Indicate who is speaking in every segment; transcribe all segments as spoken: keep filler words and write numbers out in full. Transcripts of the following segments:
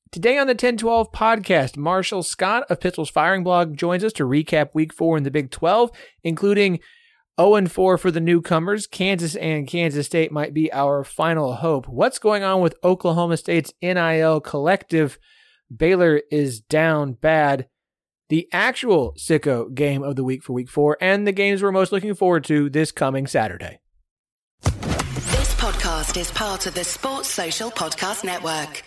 Speaker 1: Today on the ten twelve podcast, Marshall Scott of Pistols Firing Blog joins us to recap week four in the Big twelve, including oh and four for the newcomers. Kansas and Kansas State might be our final hope. What's going on with Oklahoma State's N I L collective? Baylor is down bad. The actual sicko game of the week for week four, and the games we're most looking forward to this coming Saturday.
Speaker 2: This podcast is part of the Sports Social Podcast Network.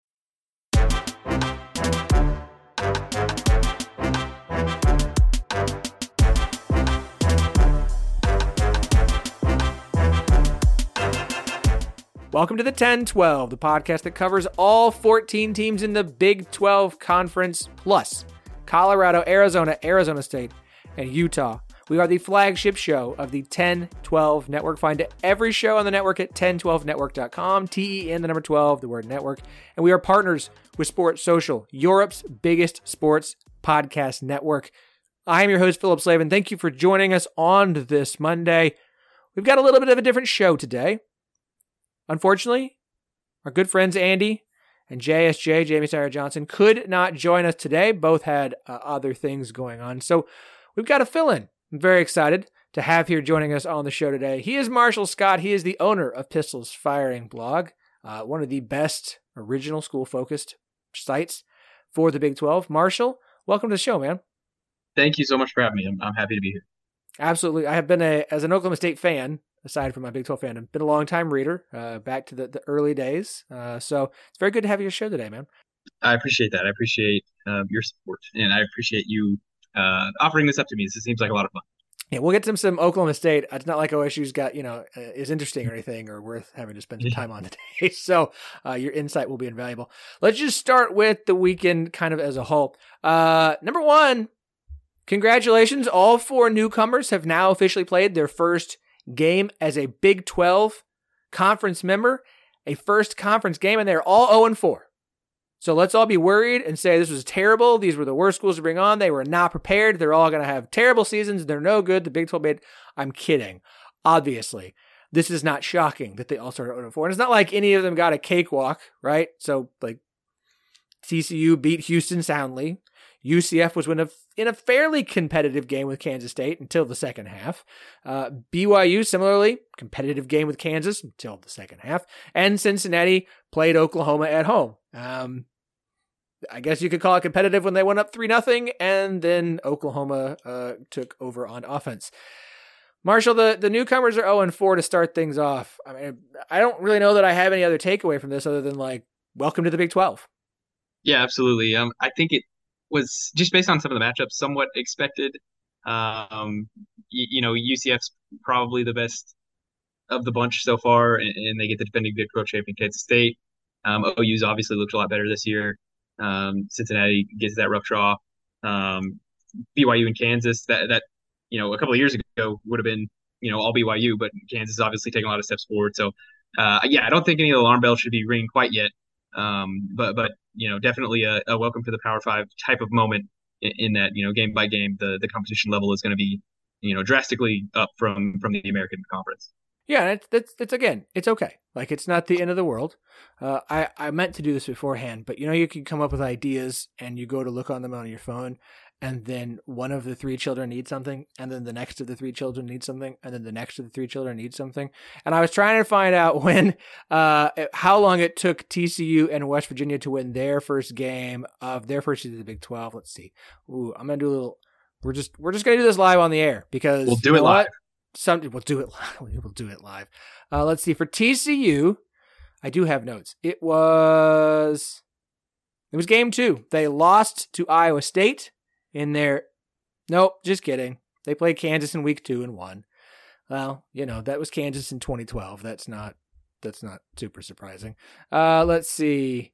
Speaker 1: Welcome to the ten twelve, the podcast that covers all fourteen teams in the Big twelve Conference, plus Colorado, Arizona, Arizona State, and Utah. We are the flagship show of the ten twelve Network. Find every show on the network at ten twelve network dot com, T E N, the number twelve, the word network. And we are partners with Sports Social, Europe's biggest sports podcast network. I am your host, Philip Slavin. Thank you for joining us on this Monday. We've got a little bit of a different show today. Unfortunately, our good friends Andy and J S J, Jamie Sire Johnson, could not join us today. Both had uh, other things going on. So we've got a fill-in. I'm very excited to have here joining us on the show today. He is Marshall Scott. He is the owner of Pistols Firing Blog, uh, one of the best original school-focused sites for the Big twelve. Marshall, welcome to the show, man.
Speaker 3: Thank you so much for having me. I'm, I'm happy to be here.
Speaker 1: Absolutely. I have been, a as an Oklahoma State fan, aside from my Big twelve fandom, been a long-time reader, uh, back to the, the early days. Uh, so it's very good to have you on your show today, man.
Speaker 3: I appreciate that. I appreciate uh, your support, and I appreciate you uh, offering this up to me. This seems like a lot of fun.
Speaker 1: Yeah, we'll get to some, some Oklahoma State. It's not like O S U's got, you know, uh, is interesting or anything or worth having to spend some time on today. So uh, your insight will be invaluable. Let's just start with the weekend kind of as a whole. Uh, number one, congratulations. All four newcomers have now officially played their first game as a Big twelve conference member, a first conference game, and they're all oh and four. So let's all be worried and say this was terrible. These were the worst schools to bring on. They were not prepared. They're all going to have terrible seasons. They're no good. The Big twelve made. I'm kidding. Obviously, this is not shocking that they all started oh and four. And it's not like any of them got a cakewalk, right? So like T C U beat Houston soundly. U C F was in a, in a fairly competitive game with Kansas State until the second half. Uh, B Y U, similarly, competitive game with Kansas until the second half. And Cincinnati played Oklahoma at home. Um, I guess you could call it competitive when they went up three nothing, and then Oklahoma uh, took over on offense. Marshall, the, the newcomers are oh and four to start things off. I mean, I don't really know that I have any other takeaway from this other than, like, welcome to the Big twelve.
Speaker 3: Yeah, absolutely. Um, I think it was just based on some of the matchups, somewhat expected. Um, you, you know, U C F's probably the best of the bunch so far, and, and they get the defending Big twelve champion Kansas State. Um, O U's obviously looked a lot better this year. Um, Cincinnati gets that rough draw. Um, B Y U and Kansas, that that you know, a couple of years ago would have been, you know, all B Y U, but Kansas is obviously taking a lot of steps forward. So, uh, yeah, I don't think any of the alarm bells should be ringing quite yet. Um, but but you know, definitely a, a welcome to the Power Five type of moment in, in that, you know, game by game, the the competition level is going to be, you know, drastically up from from the American Conference.
Speaker 1: Yeah, it's that's it's again, it's okay. Like, it's not the end of the world. Uh, I I meant to do this beforehand, but you know, you can come up with ideas and you go to look on them on your phone, and then one of the three children needs something, and then the next of the three children needs something, and then the next of the three children needs something. And I was trying to find out when, uh, how long it took T C U and West Virginia to win their first game of their first season of the Big twelve. Let's see. Ooh, I'm gonna do a little. We're just we're just gonna do this live on the air because
Speaker 3: we'll do it live.
Speaker 1: Some we'll do it. We'll do it live. Uh, let's see. For T C U, I do have notes. It was it was game two. They lost to Iowa State in their. Nope, just kidding. They played Kansas in week two and won. Well, you know, that was Kansas in twenty twelve. That's not that's not super surprising. Uh, let's see.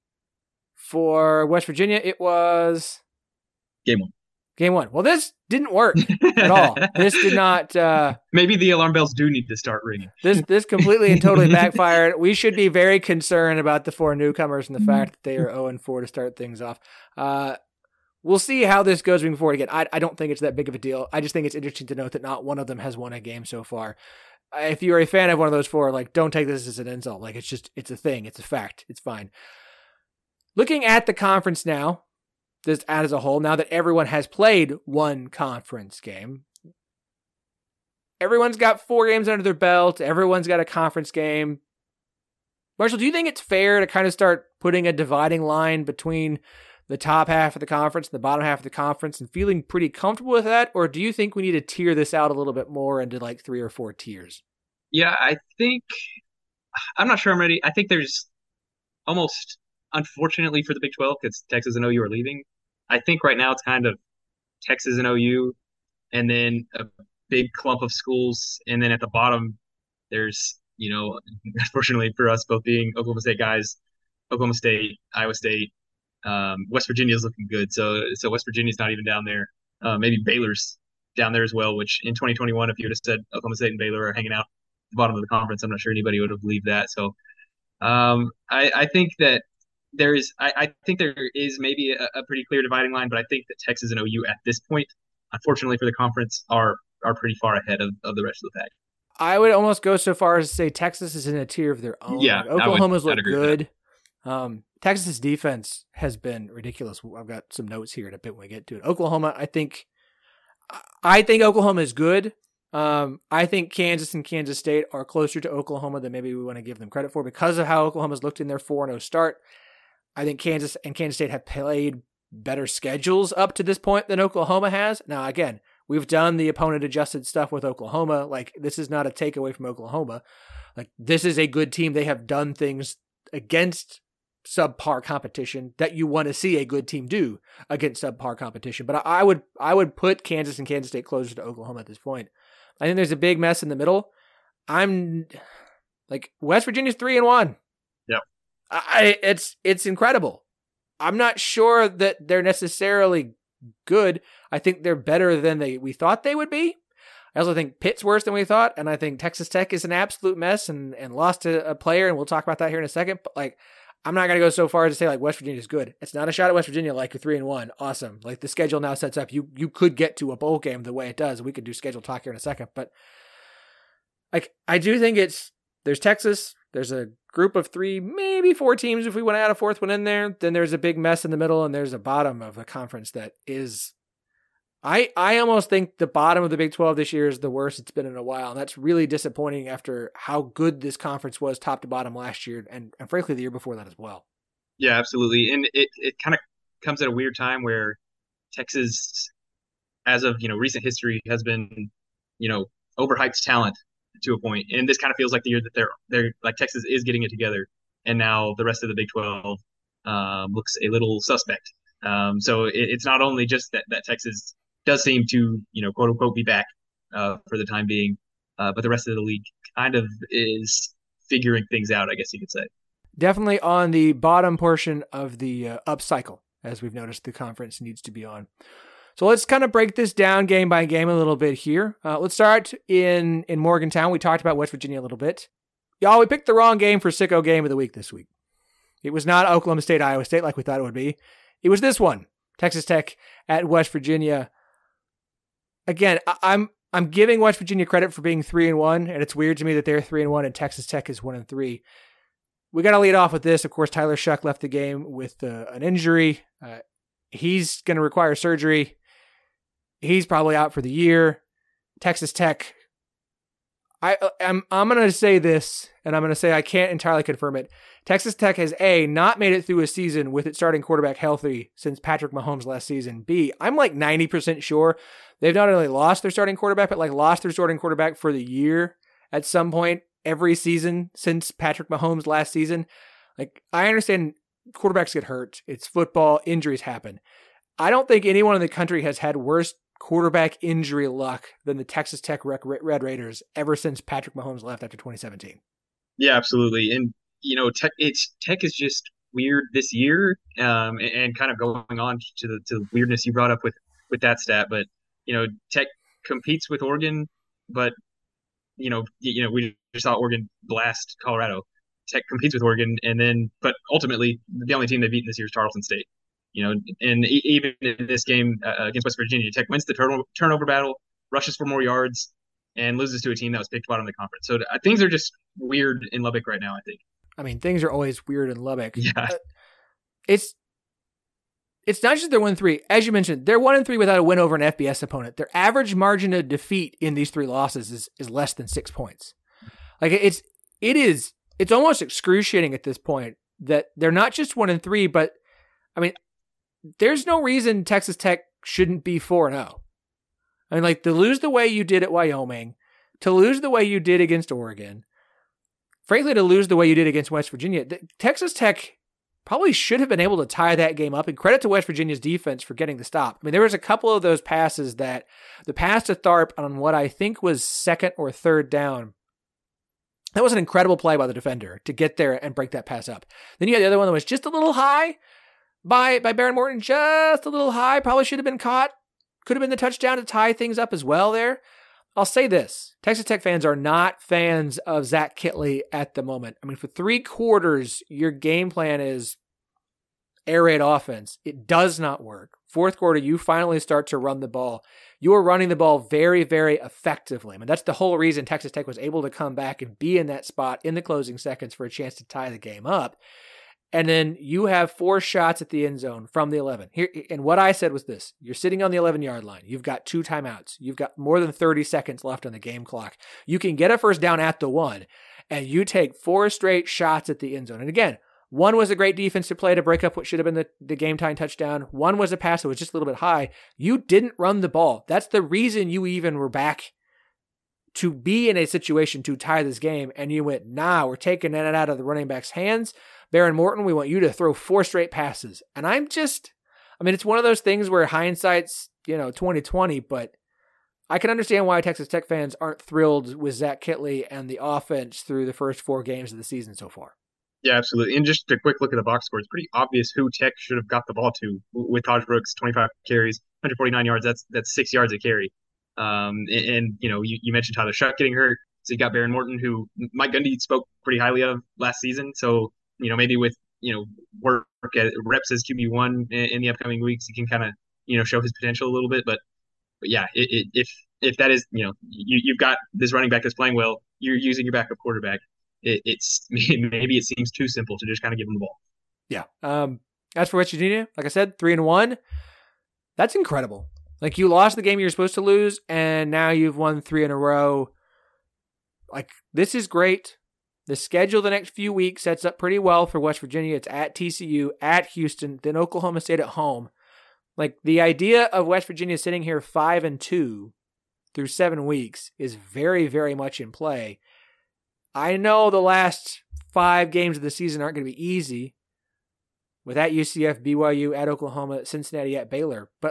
Speaker 1: For West Virginia, it was
Speaker 3: game one.
Speaker 1: Game one. Well, this didn't work at all. This did not. Uh,
Speaker 3: Maybe the alarm bells do need to start ringing.
Speaker 1: This this completely and totally backfired. We should be very concerned about the four newcomers and the fact that they are oh and four to start things off. Uh, we'll see how this goes moving forward. Again, I, I don't think it's that big of a deal. I just think it's interesting to note that not one of them has won a game so far. If you're a fan of one of those four, like, don't take this as an insult. Like, it's just, it's a thing. It's a fact. It's fine. Looking at the conference now, just as a whole, now that everyone has played one conference game, everyone's got four games under their belt. Everyone's got a conference game. Marshall, do you think it's fair to kind of start putting a dividing line between the top half of the conference and the bottom half of the conference and feeling pretty comfortable with that? Or do you think we need to tier this out a little bit more into like three or four tiers?
Speaker 3: Yeah, I think, I'm not sure I'm ready. I think there's almost, unfortunately for the Big twelve, because Texas and O U are leaving, I think right now it's kind of Texas and O U, and then a big clump of schools. And then at the bottom, there's, you know, unfortunately for us both being Oklahoma State guys, Oklahoma State, Iowa State, um, West Virginia's looking good. So so West Virginia's not even down there. Uh, maybe Baylor's down there as well, which in twenty twenty-one, if you would have said Oklahoma State and Baylor are hanging out at the bottom of the conference, I'm not sure anybody would have believed that. So um, I, I think that there is, I, I think there is maybe a, a pretty clear dividing line, but I think that Texas and O U at this point, unfortunately for the conference, are are pretty far ahead of, of the rest of the pack.
Speaker 1: I would almost go so far as to say Texas is in a tier of their own.
Speaker 3: Yeah,
Speaker 1: like Oklahoma's
Speaker 3: would,
Speaker 1: look good. Um, Texas's defense has been ridiculous. I've got some notes here in a bit when we get to it. Oklahoma, I think, I think Oklahoma is good. Um, I think Kansas and Kansas State are closer to Oklahoma than maybe we want to give them credit for because of how Oklahoma's looked in their four and oh start. I think Kansas and Kansas State have played better schedules up to this point than Oklahoma has. Now, again, we've done the opponent adjusted stuff with Oklahoma. Like, this is not a takeaway from Oklahoma. Like, this is a good team. They have done things against subpar competition that you want to see a good team do against subpar competition. But I, I would, I would put Kansas and Kansas State closer to Oklahoma at this point. I think there's a big mess in the middle. I'm like West Virginia's three and one.
Speaker 3: Yep.
Speaker 1: I, it's, it's incredible. I'm not sure that they're necessarily good. I think they're better than they we thought they would be. I also think Pitt's worse than we thought, and I think Texas Tech is an absolute mess and, and lost a, a player, and we'll talk about that here in a second. But like, I'm not gonna go so far as to say like West Virginia is good. It's not a shot at West Virginia. Like you're three and one, awesome. Like the schedule now sets up, you you could get to a bowl game the way it does. We could do schedule talk here in a second, but like I do think it's there's Texas. There's a group of three, maybe four teams if we want to add a fourth one in there. Then there's a big mess in the middle, and there's a bottom of a conference that is, I I almost think the bottom of the Big twelve this year is the worst it's been in a while, and that's really disappointing after how good this conference was top to bottom last year, and, and frankly the year before that as well.
Speaker 3: Yeah, absolutely, and it, it kind of comes at a weird time where Texas, as of you know recent history, has been you know overhyped talent to a point, and this kind of feels like the year that they're they're like Texas is getting it together, and now the rest of the Big twelve um, looks a little suspect. Um, so it, it's not only just that that Texas does seem to you know quote unquote be back uh, for the time being, uh, but the rest of the league kind of is figuring things out, I guess you could say.
Speaker 1: Definitely on the bottom portion of the uh, up cycle, as we've noticed the conference needs to be on. So let's kind of break this down game by game a little bit here. Uh, let's start in, in Morgantown. We talked about West Virginia a little bit. Y'all, we picked the wrong game for Sicko Game of the Week this week. It was not Oklahoma State, Iowa State like we thought it would be. It was this one, Texas Tech at West Virginia. Again, I- I'm I'm giving West Virginia credit for being three and one, and it's weird to me that they're three and one and Texas Tech is one and three. We got to lead off with this. Of course, Tyler Shuck left the game with uh, an injury. Uh, he's going to require surgery. He's probably out for the year. Texas Tech. I, I'm I'm going to say this, and I'm going to say I can't entirely confirm it. Texas Tech has A, not made it through a season with its starting quarterback healthy since Patrick Mahomes last season. B, I'm like ninety percent sure they've not only lost their starting quarterback, but like lost their starting quarterback for the year at some point every season since Patrick Mahomes last season. Like, I understand quarterbacks get hurt. It's football. Injuries happen. I don't think anyone in the country has had worse quarterback injury luck than the Texas Tech Red Raiders ever since Patrick Mahomes left after twenty seventeen.
Speaker 3: Yeah, absolutely. And, you know, Tech, it's, Tech is just weird this year um, and, and kind of going on to the, to the weirdness you brought up with, with that stat. But, you know, Tech competes with Oregon, but, you know, you know, we just saw Oregon blast Colorado. Tech competes with Oregon, and then, but ultimately, the only team they've beaten this year is Tarleton State. You know, and even in this game uh, against West Virginia, Tech wins the turn- turnover battle, rushes for more yards, and loses to a team that was picked bottom of the conference. So uh, things are just weird in Lubbock right now, I think.
Speaker 1: I mean, things are always weird in Lubbock.
Speaker 3: Yeah.
Speaker 1: Uh, it's it's not just they're one and three. As you mentioned, they're one and three without a win over an F B S opponent. Their average margin of defeat in these three losses is is less than six points. Like it's it is it's almost excruciating at this point that they're not just one and three, but I mean, there's no reason Texas Tech shouldn't be four and zero. I mean, like to lose the way you did at Wyoming, to lose the way you did against Oregon, frankly, to lose the way you did against West Virginia, Texas Tech probably should have been able to tie that game up. And credit to West Virginia's defense for getting the stop. I mean, there was a couple of those passes that the pass to Tharp on what I think was second or third down. That was an incredible play by the defender to get there and break that pass up. Then you had the other one that was just a little high by, by Behren Morton, just a little high. Probably should have been caught. Could have been the touchdown to tie things up as well there. I'll say this. Texas Tech fans are not fans of Zach Kittley at the moment. I mean, for three quarters, your game plan is air raid offense. It does not work. Fourth quarter, you finally start to run the ball. You are running the ball very, very effectively. I mean, that's the whole reason Texas Tech was able to come back and be in that spot in the closing seconds for a chance to tie the game up. And then you have four shots at the end zone from the eleven. Here, and what I said was this. You're sitting on the eleven-yard line. You've got two timeouts. You've got more than thirty seconds left on the game clock. You can get a first down at the one, and you take four straight shots at the end zone. And again, one was a great defensive play to break up what should have been the, the game-time touchdown. One was a pass that was just a little bit high. You didn't run the ball. That's the reason you even were back to be in a situation to tie this game, and you went, nah, we're taking it out of the running back's hands. Behren Morton, we want you to throw four straight passes. And I'm just, I mean, it's one of those things where hindsight's, you know, twenty twenty, but I can understand why Texas Tech fans aren't thrilled with Zach Kittley and the offense through the first four games of the season so far.
Speaker 3: Yeah, absolutely. And just a quick look at the box score, it's pretty obvious who Tech should have got the ball to with Taj Brooks, twenty-five carries, one hundred forty-nine yards. That's that's six yards a carry. Um, and, and you know, you, you mentioned Tyler Shuck getting hurt. So you got Behren Morton, who Mike Gundy spoke pretty highly of last season. So, you know, maybe with, you know, work at reps as Q B one in, in the upcoming weeks, he can kind of, you know, show his potential a little bit. But, but yeah, it, it, if if that is, you know, you, you've got this running back that's playing well, you're using your backup quarterback. It, it's maybe it seems too simple to just kind of give him the ball.
Speaker 1: Yeah. Um, as for West Virginia, like I said, three and one. That's incredible. Like you lost the game you're supposed to lose, and now you've won three in a row. Like this is great. The schedule the next few weeks sets up pretty well for West Virginia. It's at T C U, at Houston, then Oklahoma State at home. Like the idea of West Virginia sitting here five and two through seven weeks is very, very much in play. I know the last five games of the season aren't going to be easy with at U C F, B Y U, at Oklahoma, Cincinnati, at Baylor. But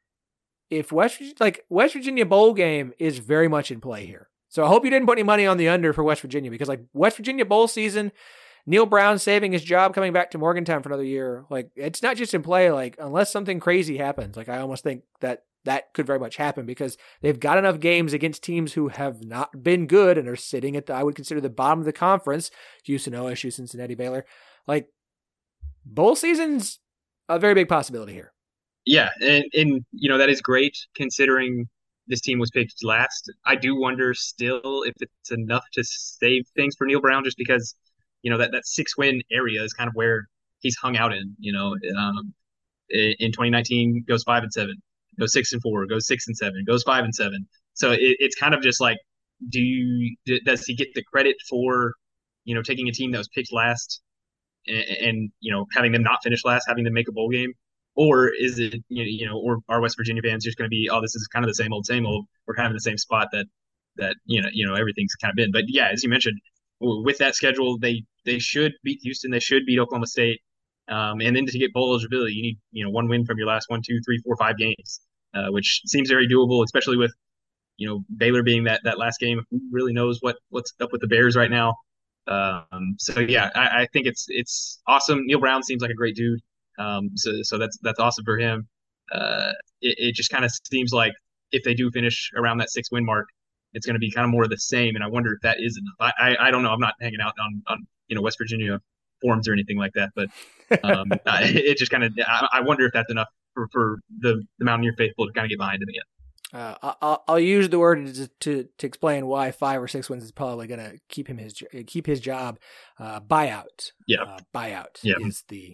Speaker 1: if West like West Virginia bowl game is very much in play here. So I hope you didn't put any money on the under for West Virginia, because like West Virginia bowl season, Neil Brown saving his job, coming back to Morgantown for another year. Like it's not just in play. Like unless something crazy happens, like I almost think that that could very much happen, because they've got enough games against teams who have not been good and are sitting at the, I would consider the bottom of the conference, Houston, O S U, Cincinnati, Baylor. Like bowl season's a very big possibility here.
Speaker 3: Yeah. And, and, you know, that is great considering this team was picked last. I do wonder still if it's enough to save things for Neil Brown, just because, you know, that, that six win area is kind of where he's hung out in, you know, um, in twenty nineteen goes five and seven. Goes six and four, goes six and seven, goes five and seven. So it, it's kind of just like, do you, does he get the credit for, you know, taking a team that was picked last and, and you know, having them not finish last, having them make a bowl game? Or is it, you know, or are West Virginia fans just going to be, oh, this is kind of the same old, same old. We're kind of in the same spot that, that, you know, you know, everything's kind of been. But yeah, as you mentioned, with that schedule, they, they should beat Houston. They should beat Oklahoma State. Um, and then to get bowl eligibility, you need, you know, one win from your last one, two, three, four, five games. Uh, which seems very doable, especially with, you know, Baylor being that that last game. Who really knows what what's up with the Bears right now? Um, so yeah, I, I think it's it's awesome. Neil Brown seems like a great dude. Um, so so that's that's awesome for him. Uh, it, it just kind of seems like if they do finish around that six win mark, it's going to be kind of more of the same. And I wonder if that is enough. I, I I don't know. I'm not hanging out on on you know West Virginia forums or anything like that, but um, it just kind of I, I wonder if that's enough for, for the, the Mountaineer faithful to kind of get behind him again.
Speaker 1: Uh, I'll, I'll use the word to, to to explain why five or six wins is probably going to keep him his keep his job. Uh, buyout,
Speaker 3: yeah,
Speaker 1: uh, buyout
Speaker 3: yeah.
Speaker 1: is the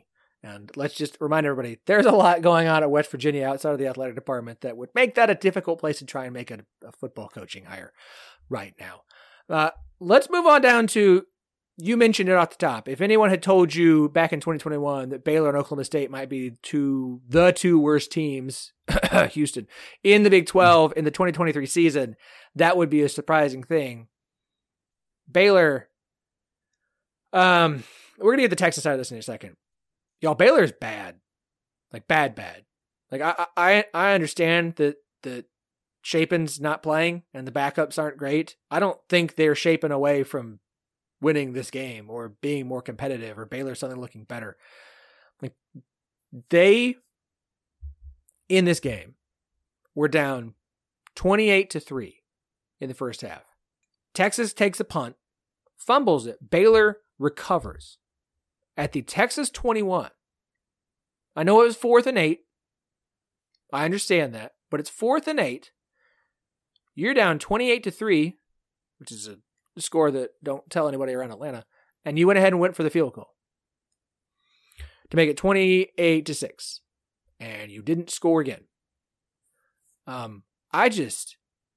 Speaker 1: And let's just remind everybody, there's a lot going on at West Virginia outside of the athletic department that would make that a difficult place to try and make a, a football coaching hire right now. Uh, let's move on down to, you mentioned it off the top. If anyone had told you back in twenty twenty-one that Baylor and Oklahoma State might be two, the two worst teams, Houston, in the Big twelve in the twenty twenty-three season, that would be a surprising thing. Baylor, um, we're going to get the Texas side of this in a second. Y'all, Baylor's bad. Like, bad, bad. Like, I I I understand that that Shapen's not playing and the backups aren't great. I don't think they're shaping away from winning this game or being more competitive or Baylor suddenly looking better. Like, they, in this game, were down twenty-eight to three in the first half. Texas takes a punt, fumbles it. Baylor recovers. At the Texas twenty-one, I know it was fourth and eight. I understand that, but it's fourth and eight. You're down twenty-eight to three, which is a score that don't tell anybody around Atlanta, and you went ahead and went for the field goal to make it twenty-eight to six, and you didn't score again. Um, I just,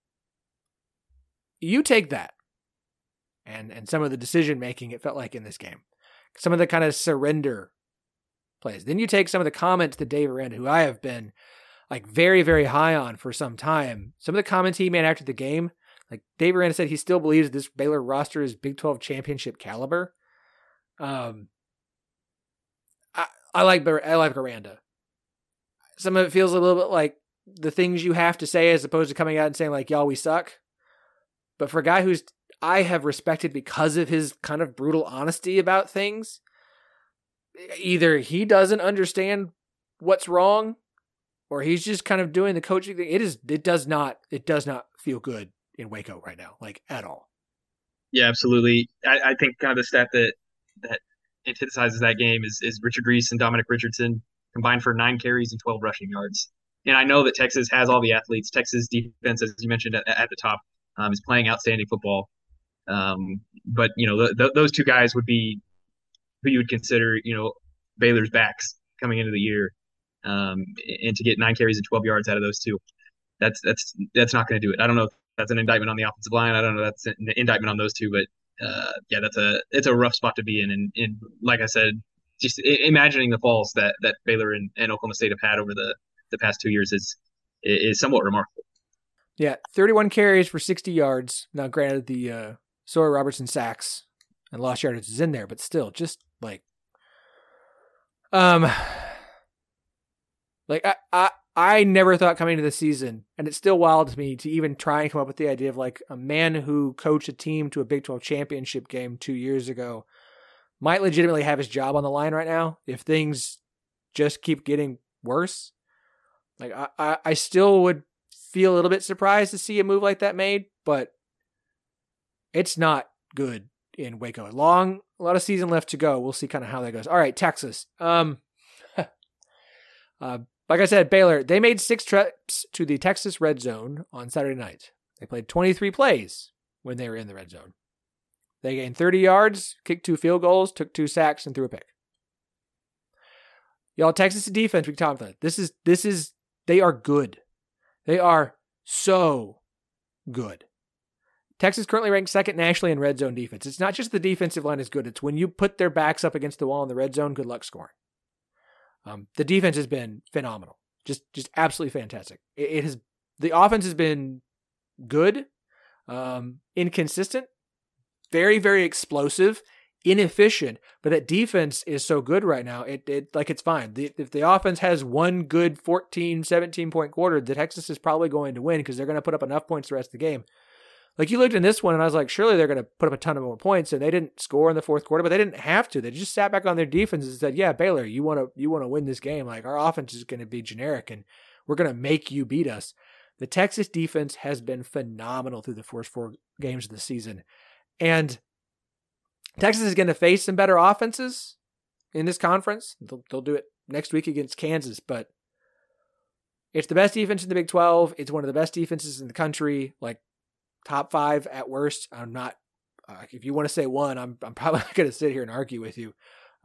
Speaker 1: you take that, and and some of the decision making it felt like in this game. Some of the kind of surrender plays. Then you take some of the comments that Dave Aranda, who I have been like very, very high on for some time. Some of the comments he made after the game, like Dave Aranda said he still believes this Baylor roster is Big twelve championship caliber. Um, I, I like I like Aranda. Some of it feels a little bit like the things you have to say as opposed to coming out and saying like, y'all, we suck. But for a guy who's I have respected because of his kind of brutal honesty about things. Either he doesn't understand what's wrong, or he's just kind of doing the coaching thing. It is, it does not, it does not feel good in Waco right now, like at all.
Speaker 3: Yeah, absolutely. I, I think kind of the stat that that antithesis that game is is Richard Reese and Dominic Richardson combined for nine carries and twelve rushing yards. And I know that Texas has all the athletes. Texas defense, as you mentioned at, at the top, um, is playing outstanding football. Um, but you know, th- th- those two guys would be who you would consider, you know, Baylor's backs coming into the year. Um, and to get nine carries and twelve yards out of those two, that's that's that's not going to do it. I don't know if that's an indictment on the offensive line. I don't know if that's an indictment on those two, but uh, yeah, that's a it's a rough spot to be in. And, and like I said, just imagining the falls that that Baylor and, and Oklahoma State have had over the, the past two years is is somewhat remarkable.
Speaker 1: Yeah, thirty-one carries for sixty yards. Now, granted, the uh, Sawyer Robertson sacks and lost yardage is in there, but still, just like, um, like I, I, I never thought coming into the season, and it's still wild to me to even try and come up with the idea of like a man who coached a team to a Big twelve championship game two years ago might legitimately have his job on the line right now if things just keep getting worse. Like I, I, I still would feel a little bit surprised to see a move like that made, but it's not good in Waco. Long, a lot of season left to go. We'll see kind of how that goes. All right, Texas. Um, uh, like I said, Baylor, they made six trips to the Texas red zone on Saturday night. They played twenty-three plays when they were in the red zone. They gained thirty yards, kicked two field goals, took two sacks, and threw a pick. Y'all, Texas defense, we can talk about it. This is, this is, they are good. They are so good. Texas currently ranks second nationally in red zone defense. It's not just the defensive line is good. It's when you put their backs up against the wall in the red zone, good luck scoring. Um, the defense has been phenomenal. Just just absolutely fantastic. It, it has the offense has been good, um, inconsistent, very, very explosive, inefficient, but that defense is so good right now. It, it like it's fine. The, if the offense has one good fourteen, seventeen point quarter, the Texas is probably going to win because they're going to put up enough points the rest of the game. Like you looked in this one and I was like, surely they're going to put up a ton of more points, and they didn't score in the fourth quarter, but they didn't have to. They just sat back on their defense and said, yeah, Baylor, you want to, you want to win this game. Like our offense is going to be generic and we're going to make you beat us. The Texas defense has been phenomenal through the first four games of the season. And Texas is going to face some better offenses in this conference. They'll, they'll do it next week against Kansas, but it's the best defense in the Big twelve. It's one of the best defenses in the country. Like, top five at worst. I'm not, uh, if you want to say one, I'm I'm probably not going to sit here and argue with you.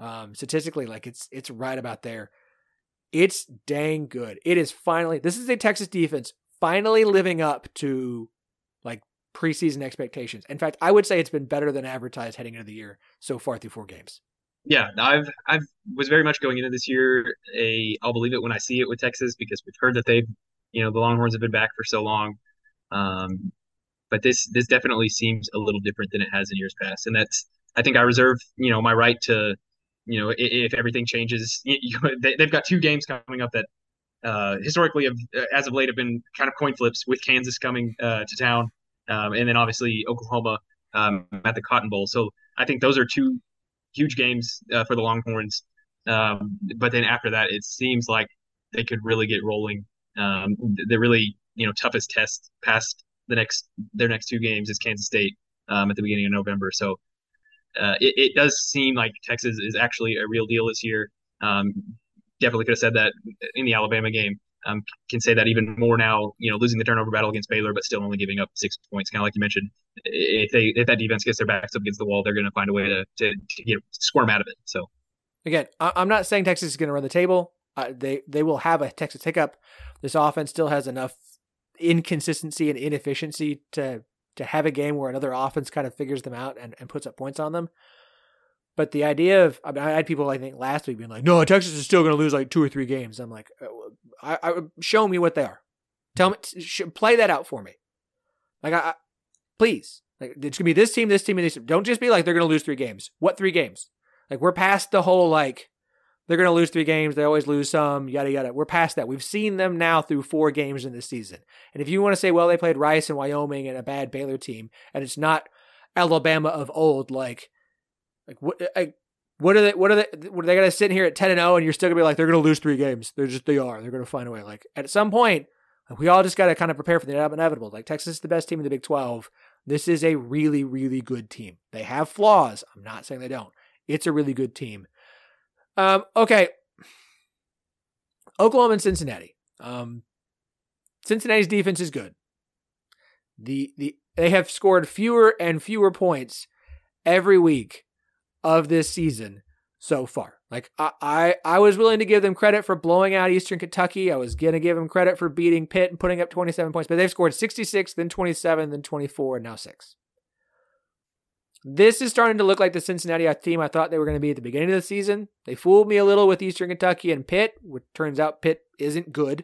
Speaker 1: Um, statistically, like it's it's right about there. It's dang good. It is finally, this is a Texas defense finally living up to like preseason expectations. In fact, I would say it's been better than advertised heading into the year so far through four games.
Speaker 3: Yeah, I've I've was very much going into this year a I'll believe it when I see it with Texas, because we've heard that they've, you know, the Longhorns have been back for so long. Um, but this this definitely seems a little different than it has in years past, and that's, I think I reserve, you know, my right to, you know, if, if everything changes. You know, they, they've got two games coming up that uh, historically have, as of late, have been kind of coin flips, with Kansas coming uh, to town, um, and then obviously Oklahoma um, at the Cotton Bowl. So I think those are two huge games uh, for the Longhorns. Um, but then after that, it seems like they could really get rolling. Um, the really, you know, toughest test past the next their next two games is Kansas State um, at the beginning of November. So uh, it, it does seem like Texas is actually a real deal this year. Um, definitely could have said that in the Alabama game. Um, can say that even more now, you know, losing the turnover battle against Baylor, but still only giving up six points. Kind of like you mentioned, if they if that defense gets their backs up against the wall, they're going to find a way to to, to get squirm out of it. So
Speaker 1: again, I'm not saying Texas is going to run the table. Uh, they they will have a Texas hiccup. This offense still has enough inconsistency and inefficiency to to have a game where another offense kind of figures them out and, and puts up points on them. But the idea of, I mean, I had people, I think, last week being like, no, Texas is still going to lose like two or three games. I'm like, I, I show me what they are. Tell me, sh- play that out for me. Like, I, I please, like, it's going to be this team, this team, and this team. Don't just be like, they're going to lose three games. What three games? Like, we're past the whole, like, they're going to lose three games. They always lose some, yada, yada. We're past that. We've seen them now through four games in this season. And if you want to say, well, they played Rice and Wyoming and a bad Baylor team, and it's not Alabama of old, like, like what, like, what are they, what are they, what are they going to sit here at ten and oh and you're still going to be like, they're going to lose three games. They're just, they are. They're going to find a way. Like, at some point, we all just got to kind of prepare for the inevitable. Like, Texas is the best team in the Big twelve. This is a really, really good team. They have flaws. I'm not saying they don't. It's a really good team. Um, okay. Oklahoma and Cincinnati. Um, Cincinnati's defense is good. The, the, they have scored fewer and fewer points every week of this season so far. Like, I, I, I was willing to give them credit for blowing out Eastern Kentucky. I was going to give them credit for beating Pitt and putting up twenty-seven points, but they've scored sixty-six, then twenty-seven, then twenty-four, and now six. This is starting to look like the Cincinnati team I thought they were going to be at the beginning of the season. They fooled me a little with Eastern Kentucky and Pitt, which turns out Pitt isn't good.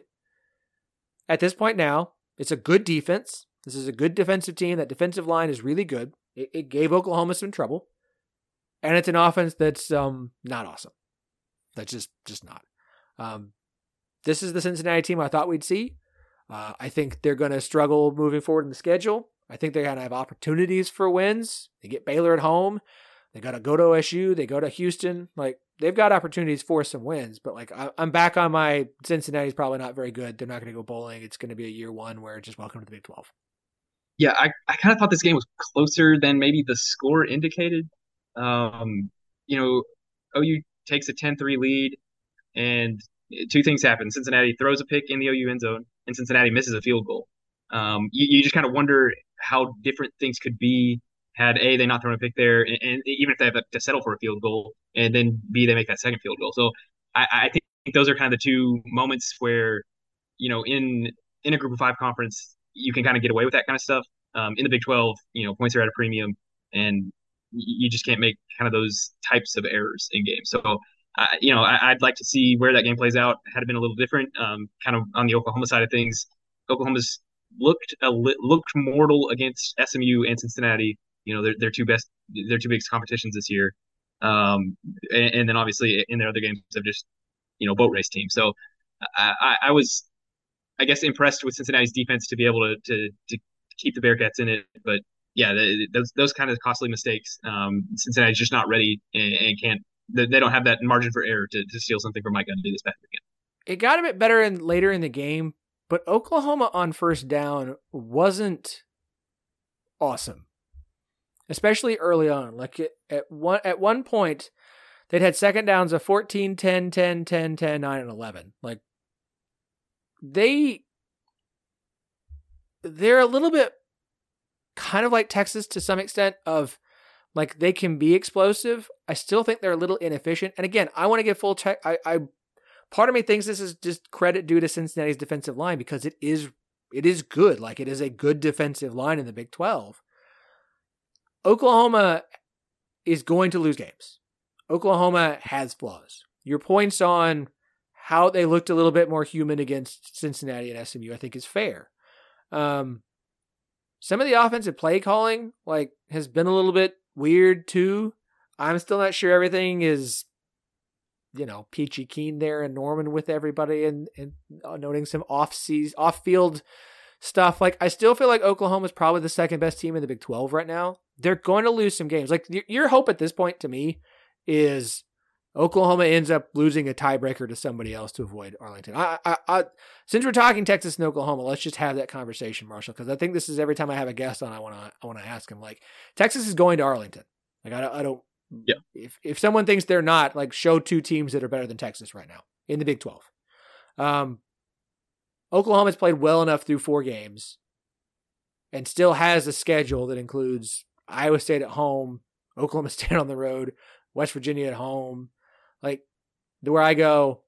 Speaker 1: At this point now, it's a good defense. This is a good defensive team. That defensive line is really good. It, it gave Oklahoma some trouble. And it's an offense that's um, not awesome. That's just, just not. Um, this is the Cincinnati team I thought we'd see. Uh, I think they're going to struggle moving forward in the schedule. I think they're going to have opportunities for wins. They get Baylor at home. They got to go to O S U. They go to Houston. Like, they've got opportunities for some wins. But, like, I, I'm back on my Cincinnati's probably not very good. They're not going to go bowling. It's going to be a year one where it's just welcome to the Big twelve.
Speaker 3: Yeah, I, I kind of thought this game was closer than maybe the score indicated. Um, you know, O U takes a ten three lead, and two things happen. Cincinnati throws a pick in the O U end zone, and Cincinnati misses a field goal. Um, you, you just kind of wonder how different things could be had A, they not thrown a pick there, and, and even if they have to settle for a field goal, and then B, they make that second field goal. So I, I think those are kind of the two moments where, you know, in in a group of five conference, you can kind of get away with that kind of stuff. Um, in the Big twelve, you know, points are at a premium, and you just can't make kind of those types of errors in games. So, uh, you know, I, I'd like to see where that game plays out. Had it been a little different, um, kind of on the Oklahoma side of things, Oklahoma's looked a li- looked mortal against S M U and Cincinnati. You know, they're they're two best, they're two biggest competitions this year. Um, and, and then obviously in their other games have just, you know, boat race teams. So I, I, I was, I guess, impressed with Cincinnati's defense to be able to to, to keep the Bearcats in it, but yeah, the, those those kind of costly mistakes. Um, Cincinnati's just not ready and, and can't. They, they don't have that margin for error to, to steal something from Mike Gundy this past weekend.
Speaker 1: It got a bit better in later in the game, but Oklahoma on first down wasn't awesome, especially early on. Like it, at one at one point, they'd had second downs of fourteen, ten, ten, ten, ten, nine, and eleven. Like they, they're a little bit kind of like Texas to some extent of Like, they can be explosive. I still think they're a little inefficient. And again, I want to give full check. I, I part of me thinks this is just credit due to Cincinnati's defensive line because it is it is good. Like, it is a good defensive line in the Big twelve. Oklahoma is going to lose games. Oklahoma has flaws. Your points on how they looked a little bit more human against Cincinnati and S M U, I think, is fair. Um, some of the offensive play calling, like, has been a little bit weird too. I'm still not sure everything is, you know, peachy keen there in Norman with everybody and, and noting some off seas off field stuff. Like, I still feel like Oklahoma is probably the second best team in the Big twelve right now. They're going to lose some games. Like, your hope at this point to me is Oklahoma ends up losing a tiebreaker to somebody else to avoid Arlington. I, I, I, since we're talking Texas and Oklahoma, let's just have that conversation, Marshall, because I think this is every time I have a guest on, I want to, I want to ask him. Like, Texas is going to Arlington. Like, I, I don't.
Speaker 3: Yeah.
Speaker 1: If if someone thinks they're not, like, show two teams that are better than Texas right now in the Big twelve. Um, Oklahoma's played well enough through four games, and still has a schedule that includes Iowa State at home, Oklahoma State on the road, West Virginia at home. Like, where I go,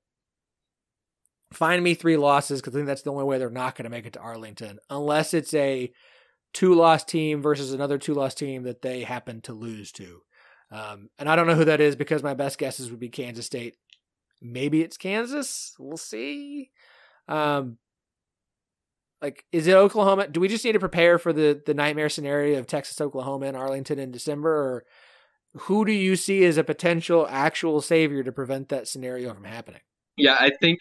Speaker 1: find me three losses because I think that's the only way they're not going to make it to Arlington, unless it's a two-loss team versus another two-loss team that they happen to lose to. Um, and I don't know who that is because my best guesses would be Kansas State. Maybe it's Kansas. We'll see. Um, like, is it Oklahoma? Do we just need to prepare for the the nightmare scenario of Texas, Oklahoma, and Arlington in December? Or who do you see as a potential actual savior to prevent that scenario from happening?
Speaker 3: Yeah, I think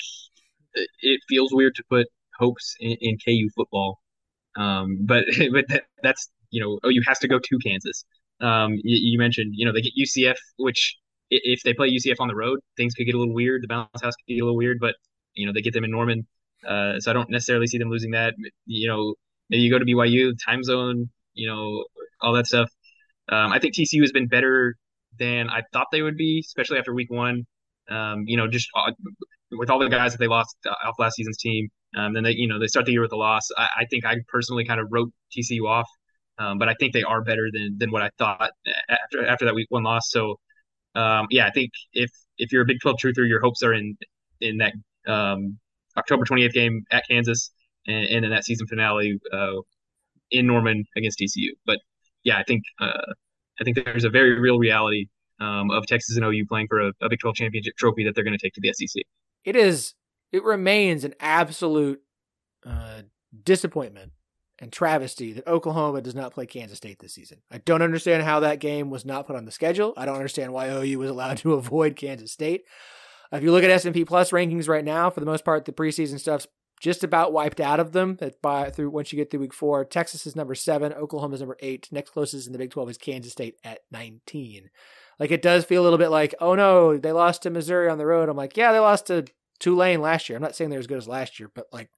Speaker 3: it feels weird to put hopes in, in K U football. Um, but but that, that's, you know, O U has to go to Kansas. Um, you, you mentioned, you know, they get U C F, which if they play U C F on the road, things could get a little weird. The bounce house could get a little weird, but, you know, they get them in Norman. Uh, so I don't necessarily see them losing that. You know, maybe you go to B Y U, time zone, you know, all that stuff. Um, I think T C U has been better than I thought they would be, especially after week one. Um, you know, just uh, with all the guys that they lost off last season's team. Um, then they, you know, they start the year with a loss. I, I think I personally kind of wrote T C U off, um, but I think they are better than than what I thought after after that week one loss. So, um, yeah, I think if if you're a Big twelve truther, your hopes are in in that um, October twenty-eighth game at Kansas, and, and in that season finale uh, in Norman against T C U. But yeah, I think uh, I think there's a very real reality um, of Texas and O U playing for a, a Big twelve championship trophy that they're going to take to the S E C.
Speaker 1: It is. It remains an absolute uh, disappointment and travesty that Oklahoma does not play Kansas State this season. I don't understand how that game was not put on the schedule. I don't understand why O U was allowed to avoid Kansas State. If you look at S and P Plus rankings right now, for the most part, the preseason stuff's just about wiped out of them. That by through once you get through week four, Texas is number seven, Oklahoma is number eight. Next closest in the Big twelve is Kansas State at nineteen. Like, it does feel a little bit like, oh no, they lost to Missouri on the road. I'm like, yeah, they lost to Tulane last year. I'm not saying they're as good as last year, but like,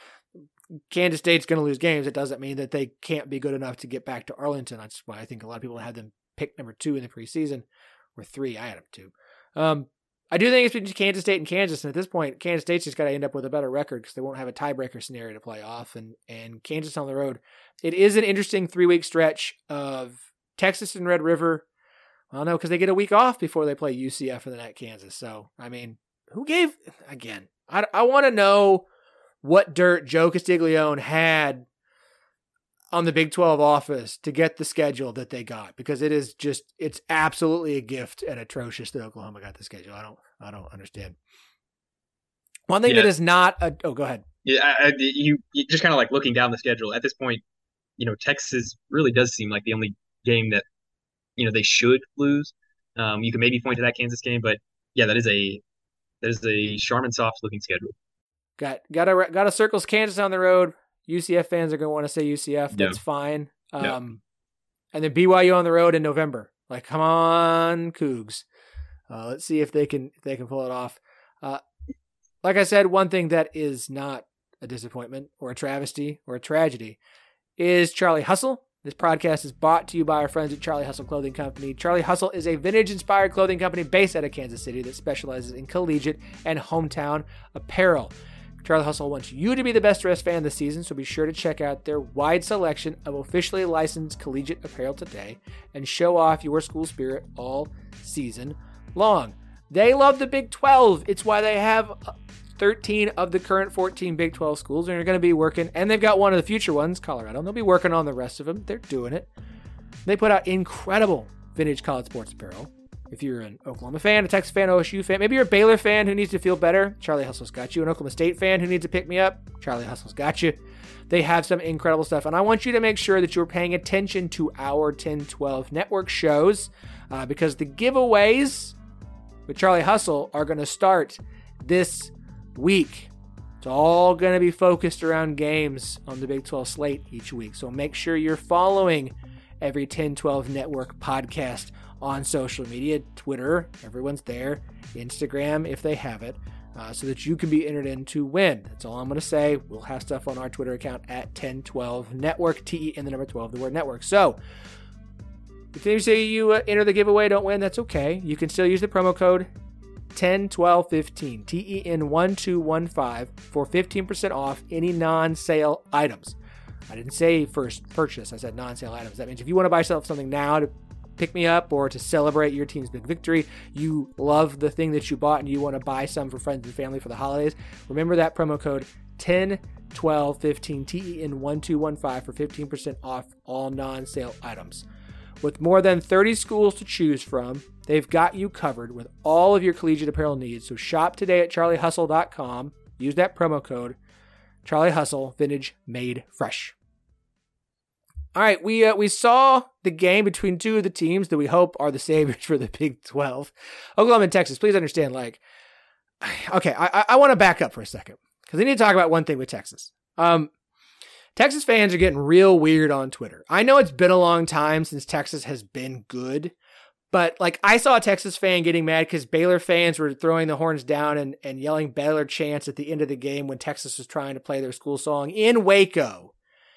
Speaker 1: Kansas State's going to lose games. It doesn't mean that they can't be good enough to get back to Arlington. That's why I think a lot of people had them pick number two in the preseason, or three. I had them two. Um, I do think it's between Kansas State and Kansas, and at this point, Kansas State's just got to end up with a better record because they won't have a tiebreaker scenario to play off, and and Kansas on the road. It is an interesting three-week stretch of Texas and Red River. Well, no, because they get a week off before they play U C F and then at Kansas. So, I mean, who gave, again, I, I want to know what dirt Joe Castiglione had on the Big twelve office to get the schedule that they got, because it is just, it's absolutely a gift and atrocious that Oklahoma got the schedule. I don't, I don't understand. One thing yeah. that is not a, oh, go ahead.
Speaker 3: Yeah. I, I, you, you just kind of like looking down the schedule at this point, you know, Texas really does seem like the only game that, you know, they should lose. Um, you can maybe point to that Kansas game, but yeah, that is a, that is a Charmin soft looking schedule.
Speaker 1: Got, got a, got a circles Kansas on the road. U C F fans are going to want to say U C F. That's yeah. fine. Um, yeah. And then B Y U on the road in November. Like, come on, Cougs. Uh, let's see if they can if they can pull it off. Uh, like I said, one thing that is not a disappointment or a travesty or a tragedy is Charlie Hustle. This podcast is brought to you by our friends at Charlie Hustle Clothing Company. Charlie Hustle is a vintage-inspired clothing company based out of Kansas City that specializes in collegiate and hometown apparel. Charlie Hustle wants you to be the best dressed fan this season, so be sure to check out their wide selection of officially licensed collegiate apparel today and show off your school spirit all season long. They love the Big twelve. It's why they have thirteen of the current fourteen Big twelve schools, and they're going to be working, and they've got one of the future ones, Colorado, and they'll be working on the rest of them. They're doing it. They put out incredible vintage college sports apparel. If you're an Oklahoma fan, a Texas fan, O S U fan, maybe you're a Baylor fan who needs to feel better, Charlie Hustle's got you. An Oklahoma State fan who needs to pick me up, Charlie Hustle's got you. They have some incredible stuff, and I want you to make sure that you're paying attention to our ten twelve network shows uh, because the giveaways with Charlie Hustle are going to start this week. It's all going to be focused around games on the Big twelve slate each week, so make sure you're following every ten twelve network podcast on social media, Twitter, everyone's there, Instagram if they have it, uh, so that you can be entered in to win. That's all I'm going to say. We'll have stuff on our Twitter account at ten twelve network, T E and the number twelve, the word network. So, if you say you uh, enter the giveaway, don't win, that's okay. You can still use the promo code ten twelve fifteen, T E N one two one five, for fifteen percent off any non-sale items. I didn't say first purchase, I said non-sale items. That means if you want to buy yourself something now to pick me up or to celebrate your team's big victory, you love the thing that you bought and you want to buy some for friends and family for the holidays, remember that promo code ten twelve fifteen, T E N one two one five, for fifteen percent off all non-sale items. With more than thirty schools to choose from, they've got you covered with all of your collegiate apparel needs. So shop today at charlie hustle dot com. Use that promo code, Charlie Hustle, vintage made fresh. All right, we uh, we saw the game between two of the teams that we hope are the saviors for the Big twelve. Oklahoma and Texas, please understand, like, okay, I, I want to back up for a second because I need to talk about one thing with Texas. Um, Texas fans are getting real weird on Twitter. I know it's been a long time since Texas has been good, but like I saw a Texas fan getting mad because Baylor fans were throwing the horns down and, and yelling Baylor chants at the end of the game when Texas was trying to play their school song in Waco.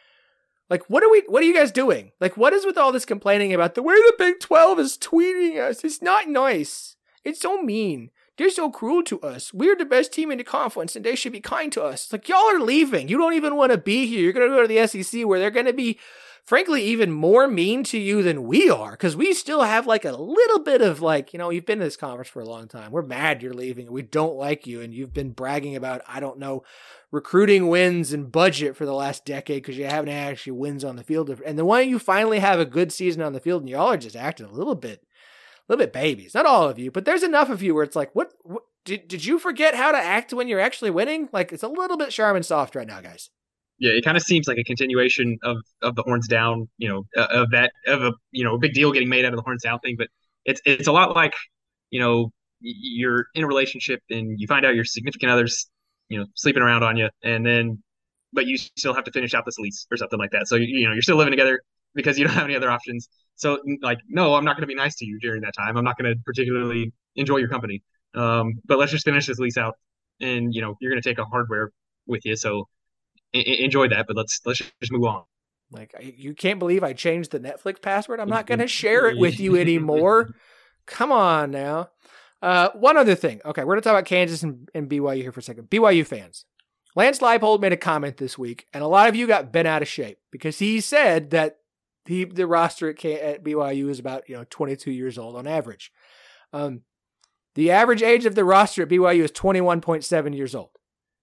Speaker 1: Like, what are we, what are you guys doing? Like, what is with all this complaining about the way the Big twelve is tweeting us? It's not nice. It's so mean. They're so cruel to us. We're the best team in the conference and they should be kind to us. It's like, y'all are leaving. You don't even want to be here. You're going to go to the S E C where they're going to be, frankly, even more mean to you than we are. Because we still have like a little bit of like, you know, you've been in this conference for a long time. We're mad you're leaving and we don't like you. And you've been bragging about, I don't know, recruiting wins and budget for the last decade because you haven't had actually wins on the field. And the one you finally have a good season on the field and y'all are just acting a little bit, a little bit babies. Not all of you, but there's enough of you where it's like, what, what did, did you forget how to act when you're actually winning? Like, it's a little bit Charmin soft right now, guys.
Speaker 3: Yeah, it kind of seems like a continuation of, of the horns down, you know, uh, of that, of a, you know, big deal getting made out of the horns down thing. But it's, it's a lot like, you know, you're in a relationship and you find out your significant other's, you know, sleeping around on you, and then, but you still have to finish out this lease or something like that. So, you, you know, you're still living together because you don't have any other options. So, like, no, I'm not going to be nice to you during that time. I'm not going to particularly enjoy your company. Um, but let's just finish this lease out, and, you know, you're going to take a hardware with you. So I- enjoy that, but let's, let's just move on.
Speaker 1: Like, you can't believe I changed the Netflix password. I'm not going to share it with you anymore. Come on now. Uh, one other thing. Okay, we're going to talk about Kansas and, and B Y U here for a second. B Y U fans. Lance Leipold made a comment this week, and a lot of you got bent out of shape because he said that the the roster at, K, at B Y U is about, you know, twenty-two years old on average. Um, the average age of the roster at B Y U is twenty-one point seven years old.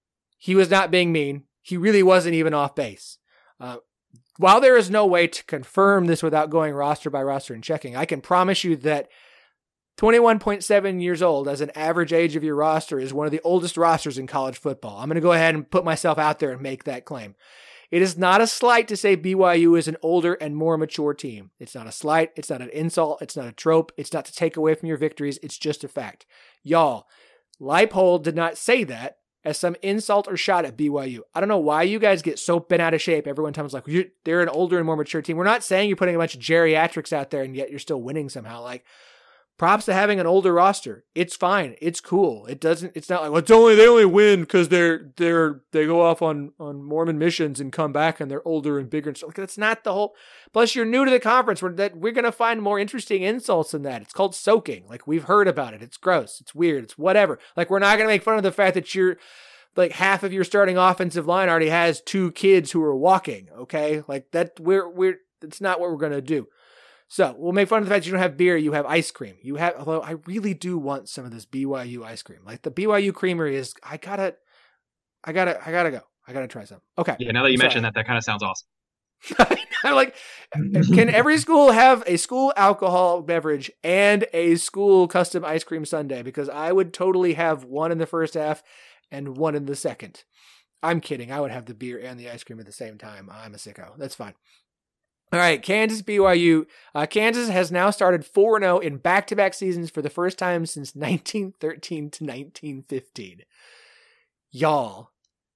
Speaker 1: He was not being mean. He really wasn't even off base. Uh, while there is no way to confirm this without going roster by roster and checking, I can promise you that twenty-one point seven years old as an average age of your roster is one of the oldest rosters in college football. I'm going to go ahead and put myself out there and make that claim. It is not a slight to say B Y U is an older and more mature team. It's not a slight. It's not an insult. It's not a trope. It's not to take away from your victories. It's just a fact. Y'all, Leipold did not say that as some insult or shot at B Y U. I don't know why you guys get so bent out of shape. Everyone tells like, they're an older and more mature team. We're not saying you're putting a bunch of geriatrics out there and yet you're still winning somehow. Like, props to having an older roster. It's fine. It's cool. It doesn't, it's not like, well, it's only, they only win because they're, they're, they go off on, on Mormon missions and come back and they're older and bigger and stuff. Like, that's not the whole, plus you're new to the conference. We're, that, we're going to find more interesting insults than that. It's called soaking. Like, we've heard about it. It's gross. It's weird. It's whatever. Like, we're not going to make fun of the fact that you're like half of your starting offensive line already has two kids who are walking. Okay. Like that, we're, we're, it's not what we're going to do. So we'll make fun of the fact you don't have beer. You have ice cream. You have, although I really do want some of this B Y U ice cream. Like the B Y U Creamery is, I gotta, I gotta, I gotta go. I gotta try some. Okay.
Speaker 3: Yeah. Now that you Sorry. mentioned that, that kind of sounds awesome.
Speaker 1: I'm like, can every school have a school alcohol beverage and a school custom ice cream sundae? Because I would totally have one in the first half and one in the second. I'm kidding. I would have the beer and the ice cream at the same time. I'm a sicko. That's fine. All right, Kansas B Y U. Uh, Kansas has now started four and oh in back-to-back seasons for the first time since nineteen thirteen to nineteen fifteen. Y'all,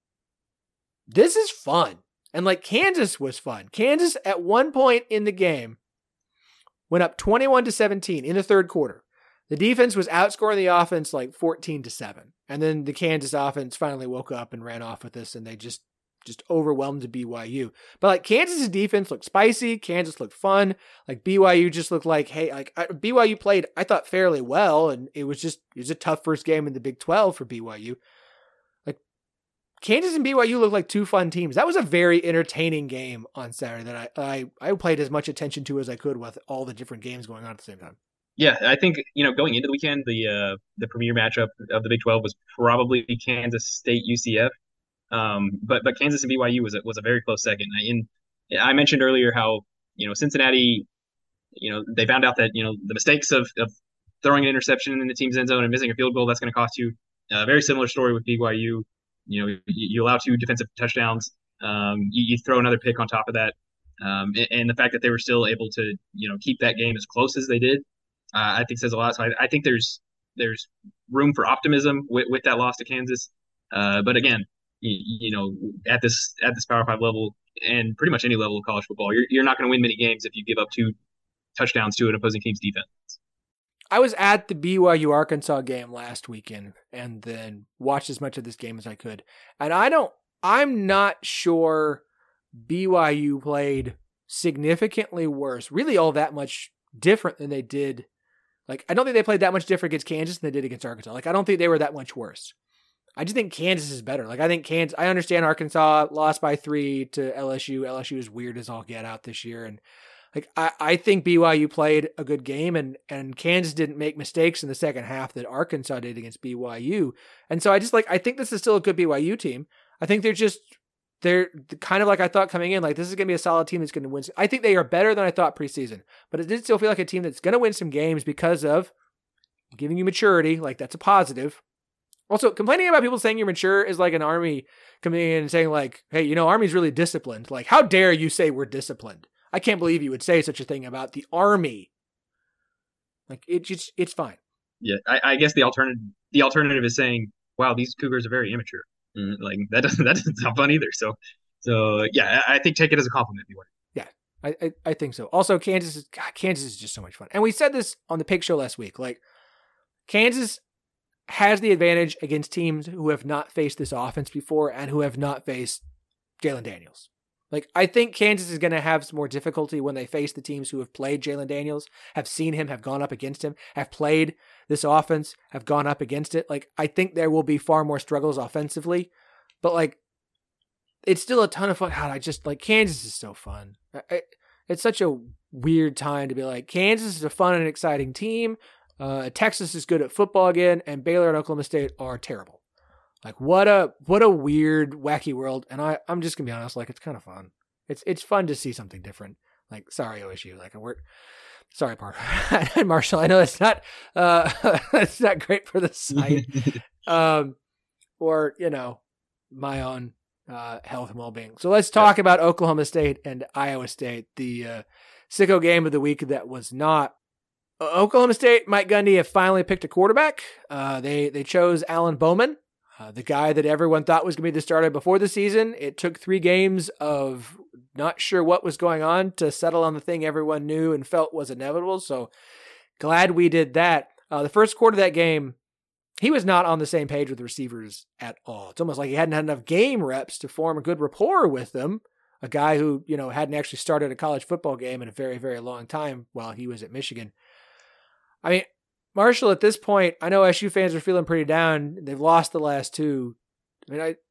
Speaker 1: this is fun. And like Kansas was fun. Kansas at one point in the game went up twenty-one to seventeen in the third quarter. The defense was outscoring the offense like fourteen to seven. And then the Kansas offense finally woke up and ran off with this, and they just just overwhelmed B Y U. But like Kansas's defense looked spicy. Kansas looked fun. Like B Y U just looked like, hey, like B Y U played, I thought, fairly well. And it was just, it was a tough first game in the Big twelve for B Y U. Kansas and B Y U look like two fun teams. That was a very entertaining game on Saturday that I, I, I paid as much attention to as I could with all the different games going on at the same time.
Speaker 3: Yeah, I think, you know, going into the weekend, the uh, the premier matchup of the Big twelve was probably Kansas State U C F. Um, but but Kansas and B Y U was a, was a very close second. In I mentioned earlier how, you know, Cincinnati, you know, they found out that, you know, the mistakes of, of throwing an interception in the team's end zone and missing a field goal, that's going to cost you. A uh, very similar story with B Y U. You know, you, you allow two defensive touchdowns. Um, you, you throw another pick on top of that, um, and, and the fact that they were still able to, you know, keep that game as close as they did, uh, I think says a lot. So I, I think there's there's room for optimism with, with that loss to Kansas. Uh, but again, you, you know, at this at this Power Five level and pretty much any level of college football, you're you're not going to win many games if you give up two touchdowns to an opposing team's defense.
Speaker 1: I was at the B Y U Arkansas game last weekend and then watched as much of this game as I could. And I don't, I'm not sure B Y U played significantly worse, really all that much different than they did. Like, I don't think they played that much different against Kansas than they did against Arkansas. Like, I don't think they were that much worse. I just think Kansas is better. Like, I think Kansas, I understand Arkansas lost by three to L S U. L S U is weird as all get out this year. And Like I, I think B Y U played a good game, and, and Kansas didn't make mistakes in the second half that Arkansas did against B Y U. And so I just like, I think this is still a good B Y U team. I think they're just, they're kind of like I thought coming in, like this is going to be a solid team that's going to win. I think they are better than I thought preseason, but it did still feel like a team that's going to win some games because of giving you maturity. Like that's a positive. Also, complaining about people saying you're mature is like an Army coming in and saying like, hey, you know, Army's really disciplined. Like, how dare you say we're disciplined? I can't believe you would say such a thing about the Army. Like it just, it's fine.
Speaker 3: Yeah, I, I guess the alternative, the alternative is saying, "Wow, these Cougars are very immature." Mm, like that doesn't, that doesn't sound fun either. So, so yeah, I, I think take it as a compliment. If you want.
Speaker 1: Yeah, I, I, I think so. Also, Kansas is God, Kansas is just so much fun, and we said this on the Pig Show last week. Like Kansas has the advantage against teams who have not faced this offense before and who have not faced Jalen Daniels. Like, I think Kansas is going to have some more difficulty when they face the teams who have played Jalen Daniels, have seen him, have gone up against him, have played this offense, have gone up against it. Like, I think there will be far more struggles offensively, but like, it's still a ton of fun. God, I just like Kansas is so fun. I, it's such a weird time to be like, Kansas is a fun and exciting team. Uh, Texas is good at football again, and Baylor and Oklahoma State are terrible. Like what a what a weird, wacky world. And I, I'm just gonna be honest, like it's kind of fun. It's it's fun to see something different. Like, sorry, O S U. Like we're sorry, Parker. Marshall, I know it's not uh it's not great for the site. um or, you know, my own uh health and well being. So let's talk about Oklahoma State and Iowa State, the uh sicko game of the week that was not. Oklahoma State, Mike Gundy have finally picked a quarterback. Uh they they chose Alan Bowman. Uh, the guy that everyone thought was going to be the starter before the season. It took three games of not sure what was going on to settle on the thing everyone knew and felt was inevitable. So glad we did that. Uh, the first quarter of that game, he was not on the same page with the receivers at all. It's almost like he hadn't had enough game reps to form a good rapport with them. A guy who, you know, hadn't actually started a college football game in a very, very long time while he was at Michigan. I mean, Marshall, at this point, I know S U fans are feeling pretty down. They've lost the last two. I mean, I,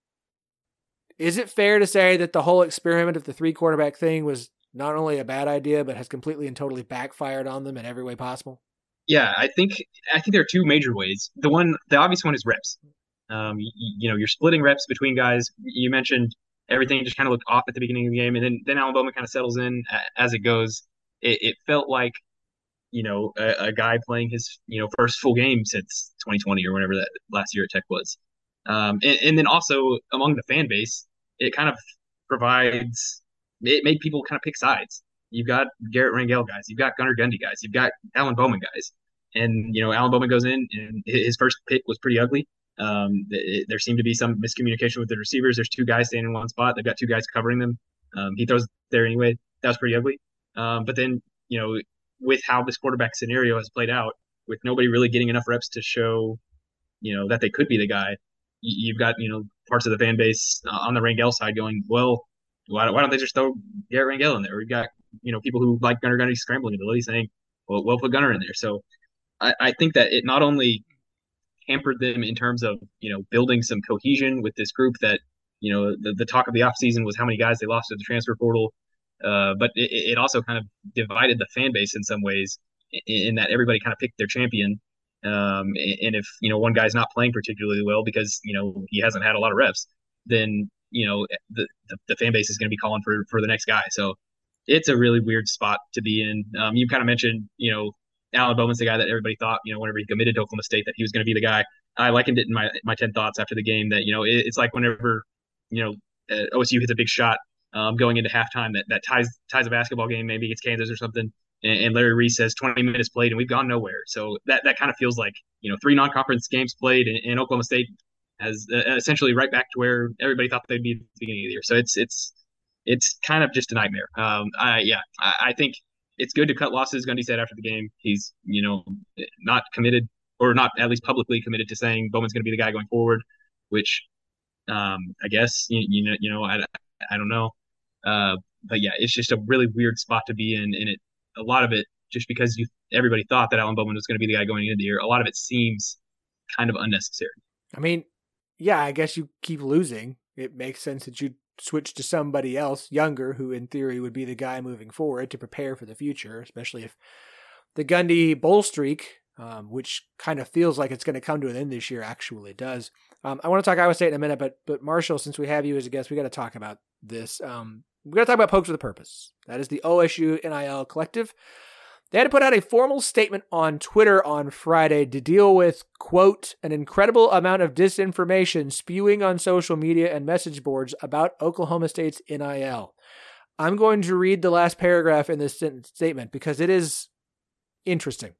Speaker 1: is it fair to say that the whole experiment of the three quarterback thing was not only a bad idea, but has completely and totally backfired on them in every way possible?
Speaker 3: Yeah, I think I think there are two major ways. The one, the obvious one is reps. Um, you, you know, you're splitting reps between guys. You mentioned everything just kind of looked off at the beginning of the game, and then then Alan Bowman kind of settles in as it goes. It, it felt like, you know, a, a guy playing his, you know, first full game since twenty twenty or whenever that last year at Tech was. Um, and, and then also among the fan base, it kind of provides, it made people kind of pick sides. You've got Garrett Rangel guys, you've got Gunnar Gundy guys, you've got Alan Bowman guys. And, you know, Alan Bowman goes in and his first pick was pretty ugly. Um, it, there seemed to be some miscommunication with the receivers. There's two guys standing in one spot. They've got two guys covering them. Um, he throws there anyway. That was pretty ugly. Um, but then, you know, with how this quarterback scenario has played out, with nobody really getting enough reps to show, you know, that they could be the guy, you've got, you know, parts of the fan base on the Rangel side going, well, why don't, why don't they just throw Garrett Rangel in there? We've got, you know, people who like Gunnar Gundy's scrambling ability saying, well, we'll put Gunnar in there. So I, I think that it not only hampered them in terms of, you know, building some cohesion with this group that, you know, the, the talk of the offseason was how many guys they lost to the transfer portal. Uh, but it, it also kind of divided the fan base in some ways in, in that everybody kind of picked their champion. Um, and if, you know, one guy's not playing particularly well because, you know, he hasn't had a lot of reps, then, you know, the, the, the fan base is going to be calling for, for the next guy. So it's a really weird spot to be in. Um, you kind of mentioned, you know, Alan Bowman's the guy that everybody thought, you know, whenever he committed to Oklahoma State, that he was going to be the guy. I likened it in my, my ten thoughts after the game that, you know, it, it's like whenever, you know, uh, O S U hits a big shot um, going into halftime that, that ties ties a basketball game, maybe it's Kansas or something, and, and Larry Reese says twenty minutes played and we've gone nowhere. So that, that kind of feels like, you know, three non-conference games played, and, and Oklahoma State has uh, essentially right back to where everybody thought they'd be at the beginning of the year. So it's it's it's kind of just a nightmare. Um, I, yeah, I, I think it's good to cut losses. Gundy said after the game, he's, you know, not committed, or not at least publicly committed to saying Bowman's going to be the guy going forward, which um, I guess, you, you know, you know, I, I don't know. Uh, but yeah, it's just a really weird spot to be in. And it, a lot of it, just because you, everybody thought that Alan Bowman was going to be the guy going into the year, a lot of it seems kind of unnecessary.
Speaker 1: I mean, yeah, I guess you keep losing. It makes sense that you switch to somebody else younger who in theory would be the guy moving forward to prepare for the future, especially if the Gundy bowl streak, um, which kind of feels like it's going to come to an end this year, actually does. Um, I want to talk Iowa State in a minute, but but Marshall, since we have you as a guest, we got to talk about this. Um, we got to talk about Pokes with a Purpose. That is the O S U N I L collective. They had to put out a formal statement on Twitter on Friday to deal with, quote, an incredible amount of disinformation spewing on social media and message boards about Oklahoma State's N I L. I'm going to read the last paragraph in this statement because it is interesting.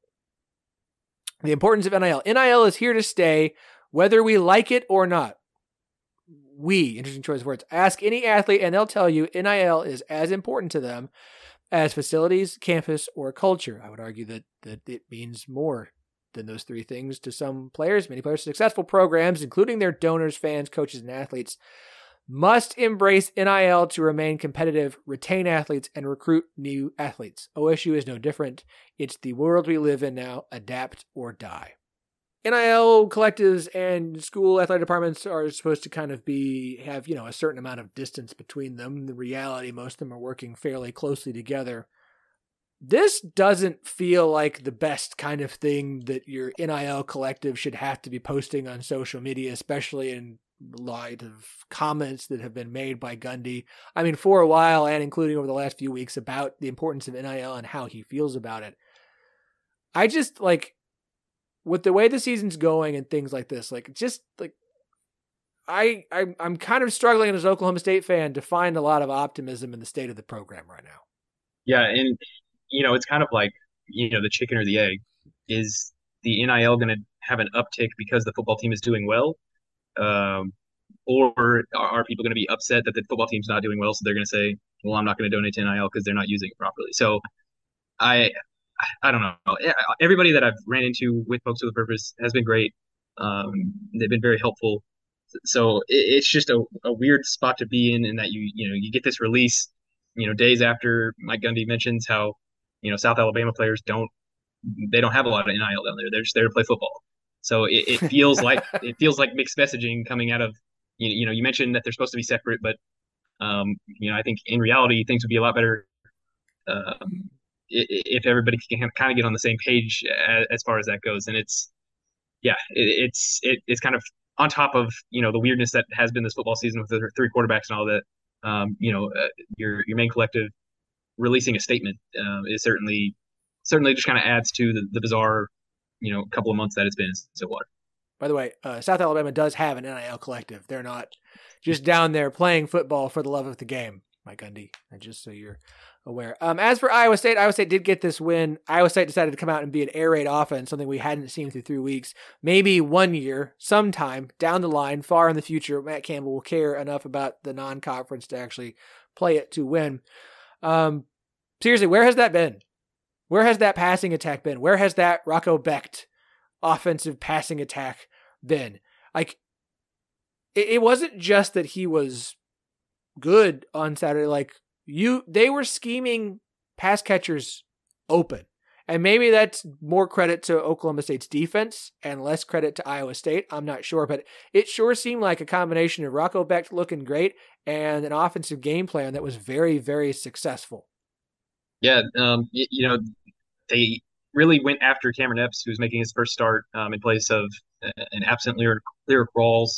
Speaker 1: The importance of N I L. N I L is here to stay, whether we like it or not. We, interesting choice of words, ask any athlete and they'll tell you N I L is as important to them as facilities, campus, or culture. I would argue that that it means more than those three things to some players. Many players, successful programs, including their donors, fans, coaches, and athletes, must embrace N I L to remain competitive, retain athletes, and recruit new athletes. O S U is no different. It's the world we live in now. Adapt or die. N I L collectives and school athletic departments are supposed to kind of be, have, you know, a certain amount of distance between them. The reality, most of them are working fairly closely together. This doesn't feel like the best kind of thing that your N I L collective should have to be posting on social media, especially in light of comments that have been made by Gundy. I mean, for a while, and including over the last few weeks, about the importance of N I L and how he feels about it. I just, like, with the way the season's going and things like this, like, just, like, I, I, I'm kind of struggling as an Oklahoma State fan to find a lot of optimism in the state of the program right now.
Speaker 3: Yeah, and, you know, it's kind of like, you know, the chicken or the egg. Is the N I L going to have an uptick because the football team is doing well? Um, or are people going to be upset that the football team's not doing well, so they're going to say, well, I'm not going to donate to N I L because they're not using it properly? So I I don't know. Everybody that I've ran into with Pokes with a Purpose has been great. Um, they've been very helpful. So it, it's just a, a weird spot to be in, in that you you know you get this release, you know, days after Mike Gundy mentions how, you know, South Alabama players don't they don't have a lot of N I L down there. They're just there to play football. So it, it feels like it feels like mixed messaging coming out of, you, you know, you mentioned that they're supposed to be separate, but um, you know, I think in reality things would be a lot better um, if everybody can kind of get on the same page as, as far as that goes. And it's yeah, it, it's it, it's kind of on top of you know the weirdness that has been this football season with the three quarterbacks and all that. Um, you know, uh, your your main collective releasing a statement uh, is certainly certainly just kind of adds to the, the bizarre you know couple of months that it's been in Stillwater.
Speaker 1: By the way, uh, South Alabama does have an N I L collective. They're not just down there playing football for the love of the game, Mike Gundy, just so you're aware. Um, as for Iowa State, Iowa State did get this win. Iowa State decided to come out and be an air raid offense, something we hadn't seen through three weeks. Maybe one year, sometime down the line, far in the future, Matt Campbell will care enough about the non-conference to actually play it to win. Um, seriously, where has that been? Where has that passing attack been? Where has that Rocco Becht offensive passing attack been? Like, it, it wasn't just that he was good on Saturday. Like, you, they were scheming pass catchers open. And maybe that's more credit to Oklahoma State's defense and less credit to Iowa State. I'm not sure, but it sure seemed like a combination of Rocco Becht looking great and an offensive game plan that was very, very successful.
Speaker 3: Yeah, um, you, you know, they really went after Cameron Epps, who was making his first start um, in place of an absent Lyric, Lyric Rawls.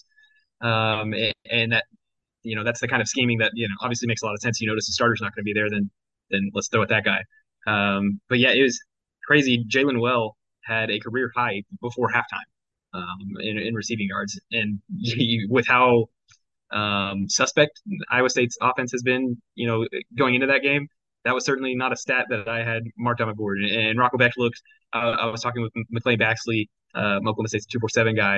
Speaker 3: Um, and, and that, you know, that's the kind of scheming that, you know, obviously makes a lot of sense. You notice the starter's not going to be there, then then let's throw at that guy. Um, but yeah, it was crazy. Jalen Well had a career high before halftime um, in, in receiving yards. And he, with how um, suspect Iowa State's offense has been, you know, going into that game, that was certainly not a stat that I had marked on my board. And, and Rocco Becht looked, uh, I was talking with McLean Baxley, uh, Oklahoma State's two forty-seven guy,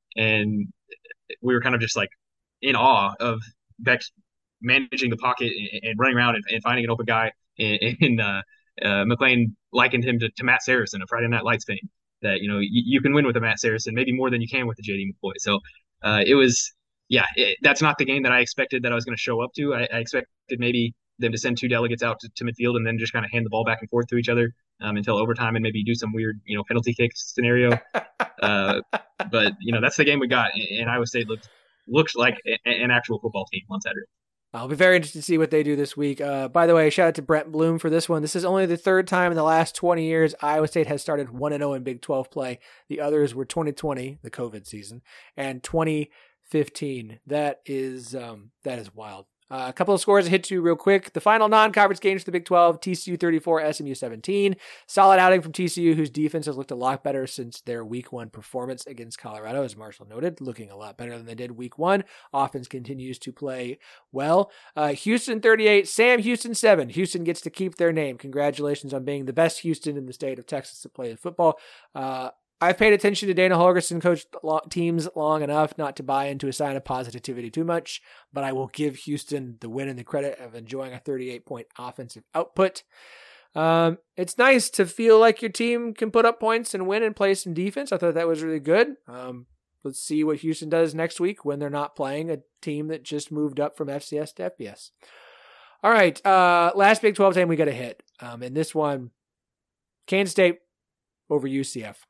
Speaker 3: and we were kind of just like in awe of Becht managing the pocket and, and running around and, and finding an open guy. And, and uh, uh, McLean likened him to, to Matt Saracen of Friday Night Lights fame, that, you know, you, you can win with a Matt Saracen, maybe more than you can with the J D McCoy. So uh, it was, yeah, it, that's not the game that I expected that I was going to show up to. I, I expected maybe them to send two delegates out to, to midfield and then just kind of hand the ball back and forth to each other um, until overtime and maybe do some weird, you know, penalty kick scenario. uh, but, you know, that's the game we got. And Iowa State looked, looked like a, an actual football team on Saturday.
Speaker 1: I'll be very interested to see what they do this week. Uh, by the way, shout out to Brent Bloom for this one. This is only the third time in the last twenty years Iowa State has started one and oh in Big twelve play. The others were twenty twenty, the COVID season, and twenty fifteen. That is um, that is wild. Uh, a couple of scores to hit to real quick. The final non-conference games for the Big twelve, T C U thirty-four, S M U seventeen. Solid outing from T C U, whose defense has looked a lot better since their week one performance against Colorado, as Marshall noted, looking a lot better than they did week one. Offense continues to play well. Uh, Houston thirty-eight, Sam Houston seven. Houston gets to keep their name. Congratulations on being the best Houston in the state of Texas to play football. Uh, I've paid attention to Dana Holgorsen coach teams long enough not to buy into a sign of positivity too much, but I will give Houston the win and the credit of enjoying a thirty-eight point offensive output. Um, it's nice to feel like your team can put up points and win and play some defense. I thought that was really good. Um, let's see what Houston does next week when they're not playing a team that just moved up from F C S to F B S. All right, uh, last Big twelve game we got to hit. Um, and this one, Kansas State over U C F.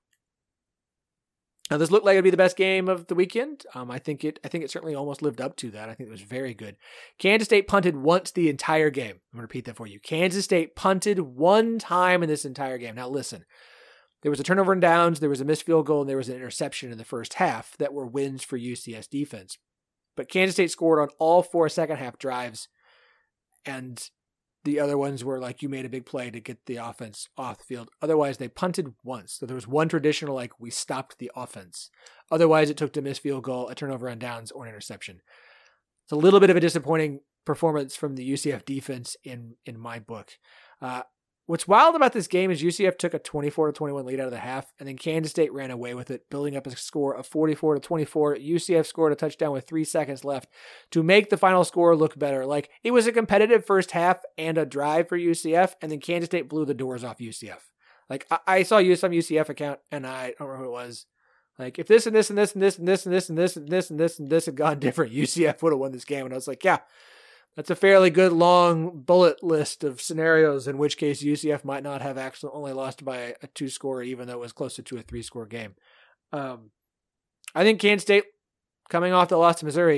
Speaker 1: Now, this looked like it'd be the best game of the weekend. Um, I think it. I think it certainly almost lived up to that. I think it was very good. Kansas State punted once the entire game. I'm going to repeat that for you. Kansas State punted one time in this entire game. Now, listen. There was a turnover and downs. There was a missed field goal, and there was an interception in the first half that were wins for U C S defense. But Kansas State scored on all four second half drives, and the other ones were like you made a big play to get the offense off the field. Otherwise, they punted once. So there was one traditional, like, we stopped the offense. Otherwise, it took to miss field goal, a turnover on downs, or an interception. It's a little bit of a disappointing performance from the U C F defense in, in my book. Uh, what's wild about this game is U C F took a twenty-four to twenty-one lead out of the half, and then Kansas State ran away with it, building up a score of forty-four to twenty-four. U C F scored a touchdown with three seconds left to make the final score look better. Like, it was a competitive first half and a drive for U C F, and then Kansas State blew the doors off U C F. Like, I, I saw some U C F account, and I don't remember who it was. Like, if this and this and this and this and this and this and this and this and this and this had gone different, U C F would have won this game. And I was like, yeah, that's a fairly good long bullet list of scenarios in which case U C F might not have actually only lost by a two score, even though it was closer to a three score game. Um, I think Kansas State, coming off the loss to Missouri,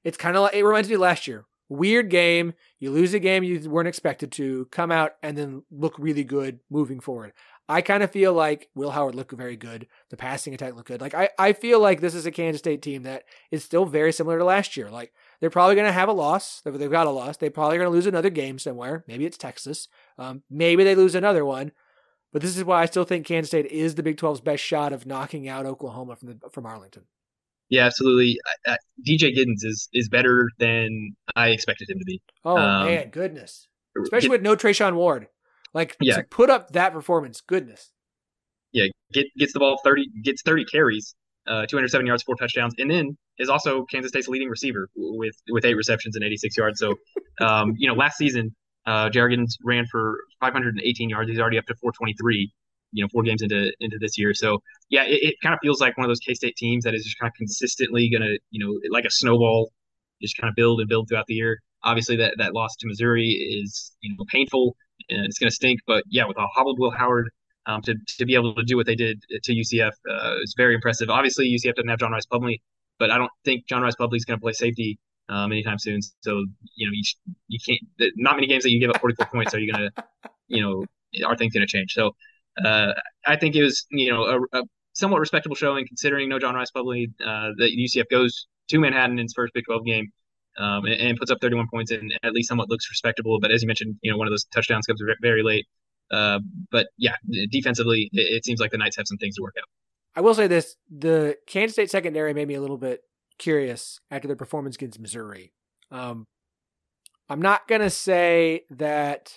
Speaker 1: It's kind of like, it reminds me of last year. Weird game. You lose a game you weren't expected to, come out and then look really good moving forward. I kind of feel like Will Howard looked very good. The passing attack looked good. Like I, I feel like this is a Kansas State team that is still very similar to last year. Like they're probably going to have a loss. They've got a loss. They're probably going to lose another game somewhere. Maybe it's Texas. Um, maybe they lose another one. But this is why I still think Kansas State is the Big twelve's best shot of knocking out Oklahoma from the, from Arlington.
Speaker 3: Yeah, absolutely. Uh, D J Giddens is is better than I expected him to be.
Speaker 1: Oh, um, man, goodness. Especially get, with no Trayshawn Ward. Like, yeah. to put up that performance, goodness.
Speaker 3: Yeah, get, gets the ball thirty, gets thirty carries, uh, two hundred seven yards, four touchdowns, and then is also Kansas State's leading receiver with with eight receptions and eighty-six yards. So, um, you know, last season, uh, Jared Giddens ran for five hundred eighteen yards. He's already up to four twenty-three. You know, four games into into this year. So yeah, it, it kind of feels like one of those K-State teams that is just kind of consistently gonna, you know, like a snowball, just kind of build and build throughout the year. Obviously, that that loss to Missouri is, you know, painful and it's gonna stink. But yeah, with a hobbled Will Howard, um, to to be able to do what they did to U C F uh, is very impressive. Obviously, U C F doesn't have John Rice Plumlee, but I don't think John Rice Plumlee is gonna play safety um, anytime soon. So you know, you you can't. Not many games that you give up forty-four points are you gonna, you know, are things gonna change? So. Uh, I think it was, you know, a, a somewhat respectable showing considering no John Rice Plumlee. Uh, that U C F goes to Manhattan in its first Big twelve game um, and, and puts up thirty-one points and at least somewhat looks respectable. But as you mentioned, you know, one of those touchdowns comes very late. Uh, but yeah, defensively, it, it seems like the Knights have some things to work out.
Speaker 1: I will say this: the Kansas State secondary made me a little bit curious after their performance against Missouri. Um, I'm not gonna say that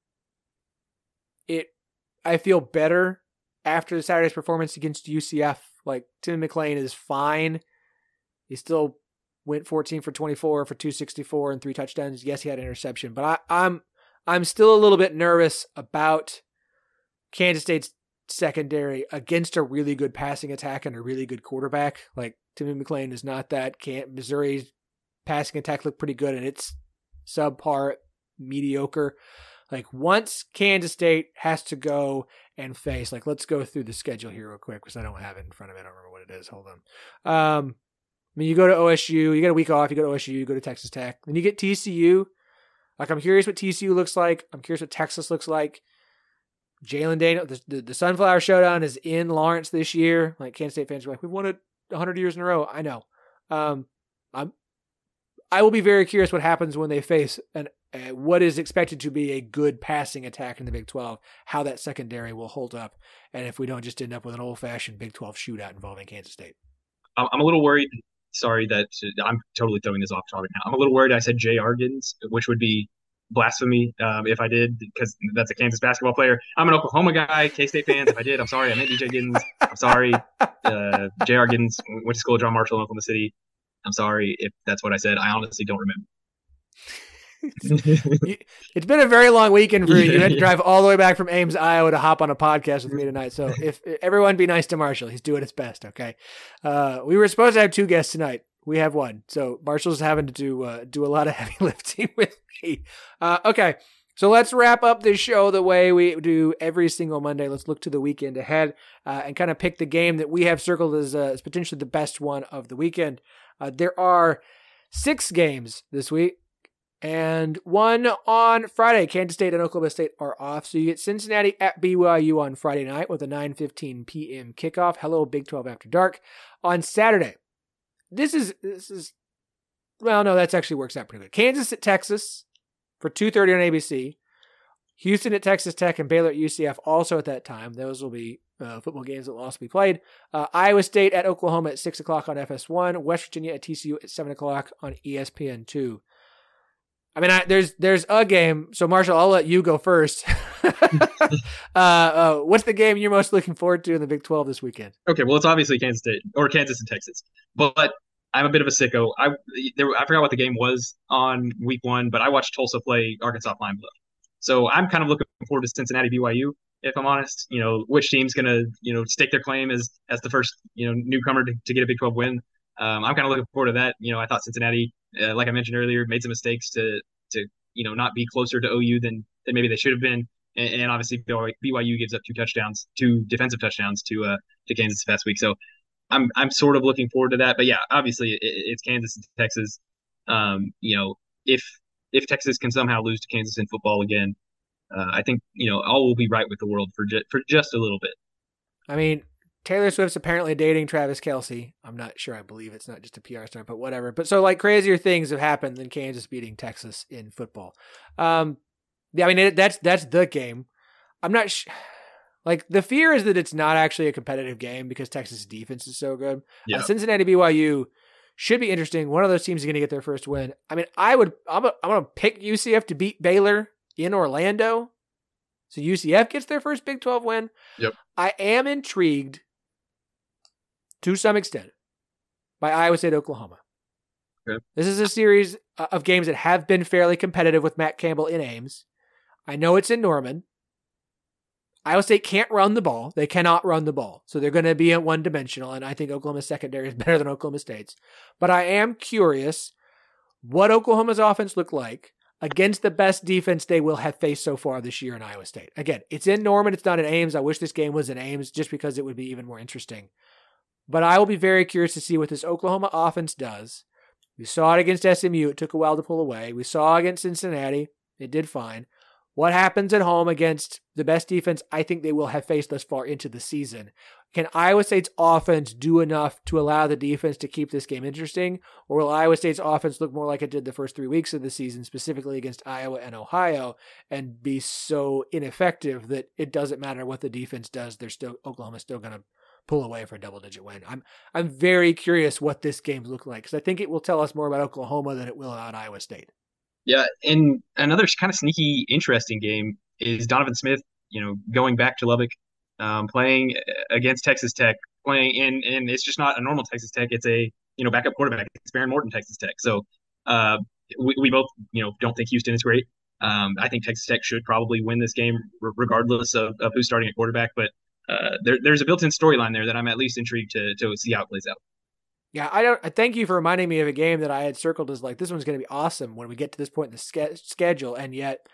Speaker 1: it. I feel better after Saturday's performance against U C F. Like, Tim McLean is fine. He still went fourteen for twenty-four for two sixty-four and three touchdowns. Yes, he had an interception, but I, I'm I'm still a little bit nervous about Kansas State's secondary against a really good passing attack and a really good quarterback. Like, Timmy McLean is not that. Can't Missouri's passing attack looked pretty good, and it's subpar, mediocre. Like, once Kansas State has to go and face, like, let's go through the schedule here real quick because I don't have it in front of me. I don't remember what it is. Hold on. Um, I mean, you go to O S U, you get a week off, you go to O S U, you go to Texas Tech. Then you get T C U. Like, I'm curious what T C U looks like. I'm curious what Texas looks like. Jalen Daniel, the, the, the Sunflower Showdown is in Lawrence this year. Like, Kansas State fans are like, we've won it one hundred years in a row. I know. Um, I'm, I will be very curious what happens when they face an Uh, what is expected to be a good passing attack in the Big twelve, how that secondary will hold up, and if we don't just end up with an old-fashioned Big twelve shootout involving Kansas State.
Speaker 3: I'm a little worried. Sorry that I'm totally throwing this off topic now. I'm a little worried I said Jay Argins, which would be blasphemy um, if I did, because that's a Kansas basketball player. I'm an Oklahoma guy, K-State fans. If I did, I'm sorry. I meant D J Giddens. I'm sorry. Uh, Jay Argins went to school at John Marshall in Oklahoma City. I'm sorry if that's what I said. I honestly don't remember.
Speaker 1: It's been a very long weekend for you. You had to drive all the way back from Ames, Iowa to hop on a podcast with me tonight. So if everyone be nice to Marshall, he's doing his best. Okay. Uh, we were supposed to have two guests tonight. We have one. So Marshall's having to do, uh, do a lot of heavy lifting with me. Uh, okay. So let's wrap up this show the way we do every single Monday. Let's look to the weekend ahead uh, and kind of pick the game that we have circled as, uh, as potentially the best one of the weekend. Uh, there are six games this week. And one on Friday. Kansas State and Oklahoma State are off. So you get Cincinnati at B Y U on Friday night with a nine fifteen p.m. kickoff. Hello, Big twelve After Dark. On Saturday, this is, this is, well, no, that actually works out pretty good. Kansas at Texas for two thirty on A B C. Houston at Texas Tech and Baylor at U C F also at that time. Those will be uh, football games that will also be played. Uh, Iowa State at Oklahoma at six o'clock on F S one. West Virginia at T C U at seven o'clock on E S P N two. I mean, I, there's there's a game. So, Marshall, I'll let you go first. uh, uh, what's the game you're most looking forward to in the Big twelve this weekend?
Speaker 3: Okay, well, it's obviously Kansas State or Kansas and Texas. But I'm a bit of a sicko. I there, I forgot what the game was on week one, but I watched Tulsa play Arkansas Pine Bluff. So I'm kind of looking forward to Cincinnati B Y U. If I'm honest, you know, which team's gonna you know stake their claim as as the first you know newcomer to, to get a Big twelve win. Um, I'm kind of looking forward to that. You know, I thought Cincinnati, uh, like I mentioned earlier, made some mistakes to to you know not be closer to O U than than maybe they should have been, and, and obviously B Y U gives up two touchdowns, two defensive touchdowns to uh to Kansas this past week. So I'm I'm sort of looking forward to that. But yeah, obviously it, it's Kansas and Texas. Um, you know, if if Texas can somehow lose to Kansas in football again, uh, I think you know all will be right with the world for ju- for just a little bit.
Speaker 1: I mean, Taylor Swift's apparently dating Travis Kelce. I'm not sure. I believe it's not just a P R stunt, but whatever. But so like crazier things have happened than Kansas beating Texas in football. Um, yeah, I mean it, that's that's the game. I'm not sh- like the fear is that it's not actually a competitive game because Texas' defense is so good.
Speaker 3: Yeah.
Speaker 1: Uh, Cincinnati B Y U should be interesting. One of those teams is going to get their first win. I mean, I would. I'm. A, I'm going to pick U C F to beat Baylor in Orlando. So U C F gets their first Big twelve win.
Speaker 3: Yep.
Speaker 1: I am intrigued to some extent by Iowa State, Oklahoma.
Speaker 3: Okay.
Speaker 1: This is a series of games that have been fairly competitive with Matt Campbell in Ames. I know it's in Norman. Iowa State can't run the ball. They cannot run the ball. So they're going to be one-dimensional, and I think Oklahoma's secondary is better than Oklahoma State's. But I am curious what Oklahoma's offense looked like against the best defense they will have faced so far this year in Iowa State. Again, it's in Norman. It's not in Ames. I wish this game was in Ames just because it would be even more interesting. But I will be very curious to see what this Oklahoma offense does. We saw it against S M U. It took a while to pull away. We saw it against Cincinnati. It did fine. What happens at home against the best defense I think they will have faced thus far into the season? Can Iowa State's offense do enough to allow the defense to keep this game interesting? Or will Iowa State's offense look more like it did the first three weeks of the season, specifically against Iowa and Ohio, and be so ineffective that it doesn't matter what the defense does, they're still Oklahoma's still going to pull away for a double-digit win? I'm I'm very curious what this game looks like, because I think it will tell us more about Oklahoma than it will about Iowa State.
Speaker 3: Yeah, and another kind of sneaky, interesting game is Donovan Smith, you know, going back to Lubbock, um, playing against Texas Tech, playing in, and it's just not a normal Texas Tech. It's a, you know, backup quarterback. It's Behren Morton, Texas Tech. So uh, we, we both, you know, don't think Houston is great. Um, I think Texas Tech should probably win this game r- regardless of, of who's starting at quarterback. But uh, there, there's a built-in storyline there that I'm at least intrigued to to see how it plays out.
Speaker 1: Yeah, I don't. I thank you for reminding me of a game that I had circled as like, this one's going to be awesome when we get to this point in the ske- schedule, and yet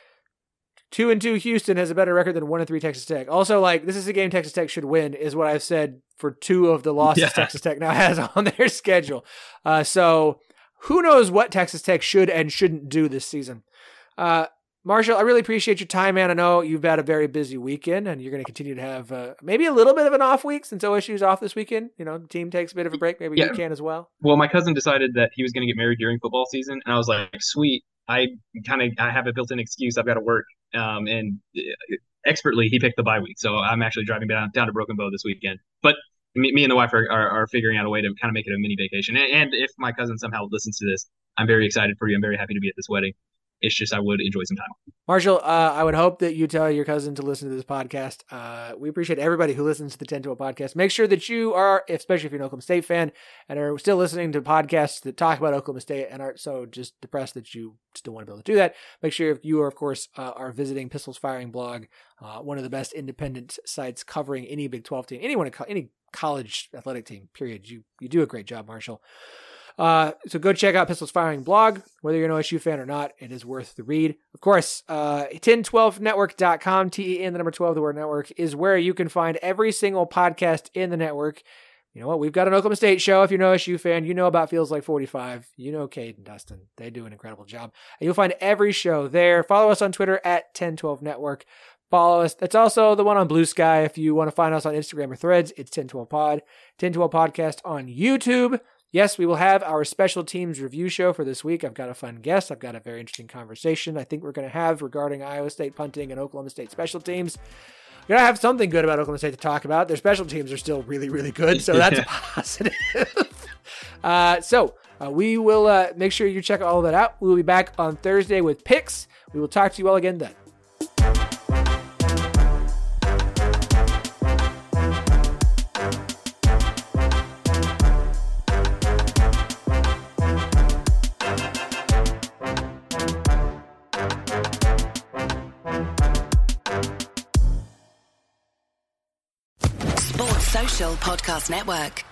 Speaker 1: two and two Houston has a better record than one and three Texas Tech. Also, like, this is a game Texas Tech should win, is what I've said for two of the losses
Speaker 3: Yeah.
Speaker 1: Texas Tech now has on their schedule. Uh, so who knows what Texas Tech should and shouldn't do this season. Uh, Marshall, I really appreciate your time, man. I know you've had a very busy weekend, and you're going to continue to have uh, maybe a little bit of an off week since O S U's off this weekend. You know, the team takes a bit of a break. Maybe
Speaker 3: Yeah.
Speaker 1: you can as well.
Speaker 3: Well, my cousin decided that he was going to get married during football season, and I was like, sweet. I kind of I have a built-in excuse. I've got to work, um, and uh, expertly he picked the bye week, so I'm actually driving down down to Broken Bow this weekend. But me, me and the wife are, are are figuring out a way to kind of make it a mini vacation. And, and if my cousin somehow listens to this, I'm very excited for you. I'm very happy to be at this wedding. It's just I would enjoy some time.
Speaker 1: Marshall, uh, I would hope that you tell your cousin to listen to this podcast. Uh, we appreciate everybody who listens to the ten twelve podcast. Make sure that you are, especially if you're an Oklahoma State fan and are still listening to podcasts that talk about Oklahoma State and aren't so just depressed that you still want to be able to do that. Make sure if you are, of course, uh, are visiting Pistols Firing Blog, uh, one of the best independent sites covering any Big twelve team, anyone, any college athletic team, period. You, you do a great job, Marshall. Uh, so go check out Pistols Firing Blog. Whether you're an O S U fan or not, it is worth the read. Of course, uh, ten twelve network dot com, T E N, the number twelve, the word network, is where you can find every single podcast in the network. You know what? We've got an Oklahoma State show. If you're an O S U fan, you know about Feels Like forty-five. You know Cade and Dustin. They do an incredible job. And you'll find every show there. Follow us on Twitter at ten twelve network. Follow us. That's also the one on Blue Sky. If you want to find us on Instagram or Threads, it's ten twelve pod. ten twelve podcast on YouTube. Yes, we will have our special teams review show for this week. I've got a fun guest. I've got a very interesting conversation I think we're going to have regarding Iowa State punting and Oklahoma State special teams. We're going to have something good about Oklahoma State to talk about. Their special teams are still really, really good, so that's positive. uh, so uh, we will uh, make sure you check all of that out. We will be back on Thursday with picks. We will talk to you all again then.
Speaker 2: Sports Social Podcast Network.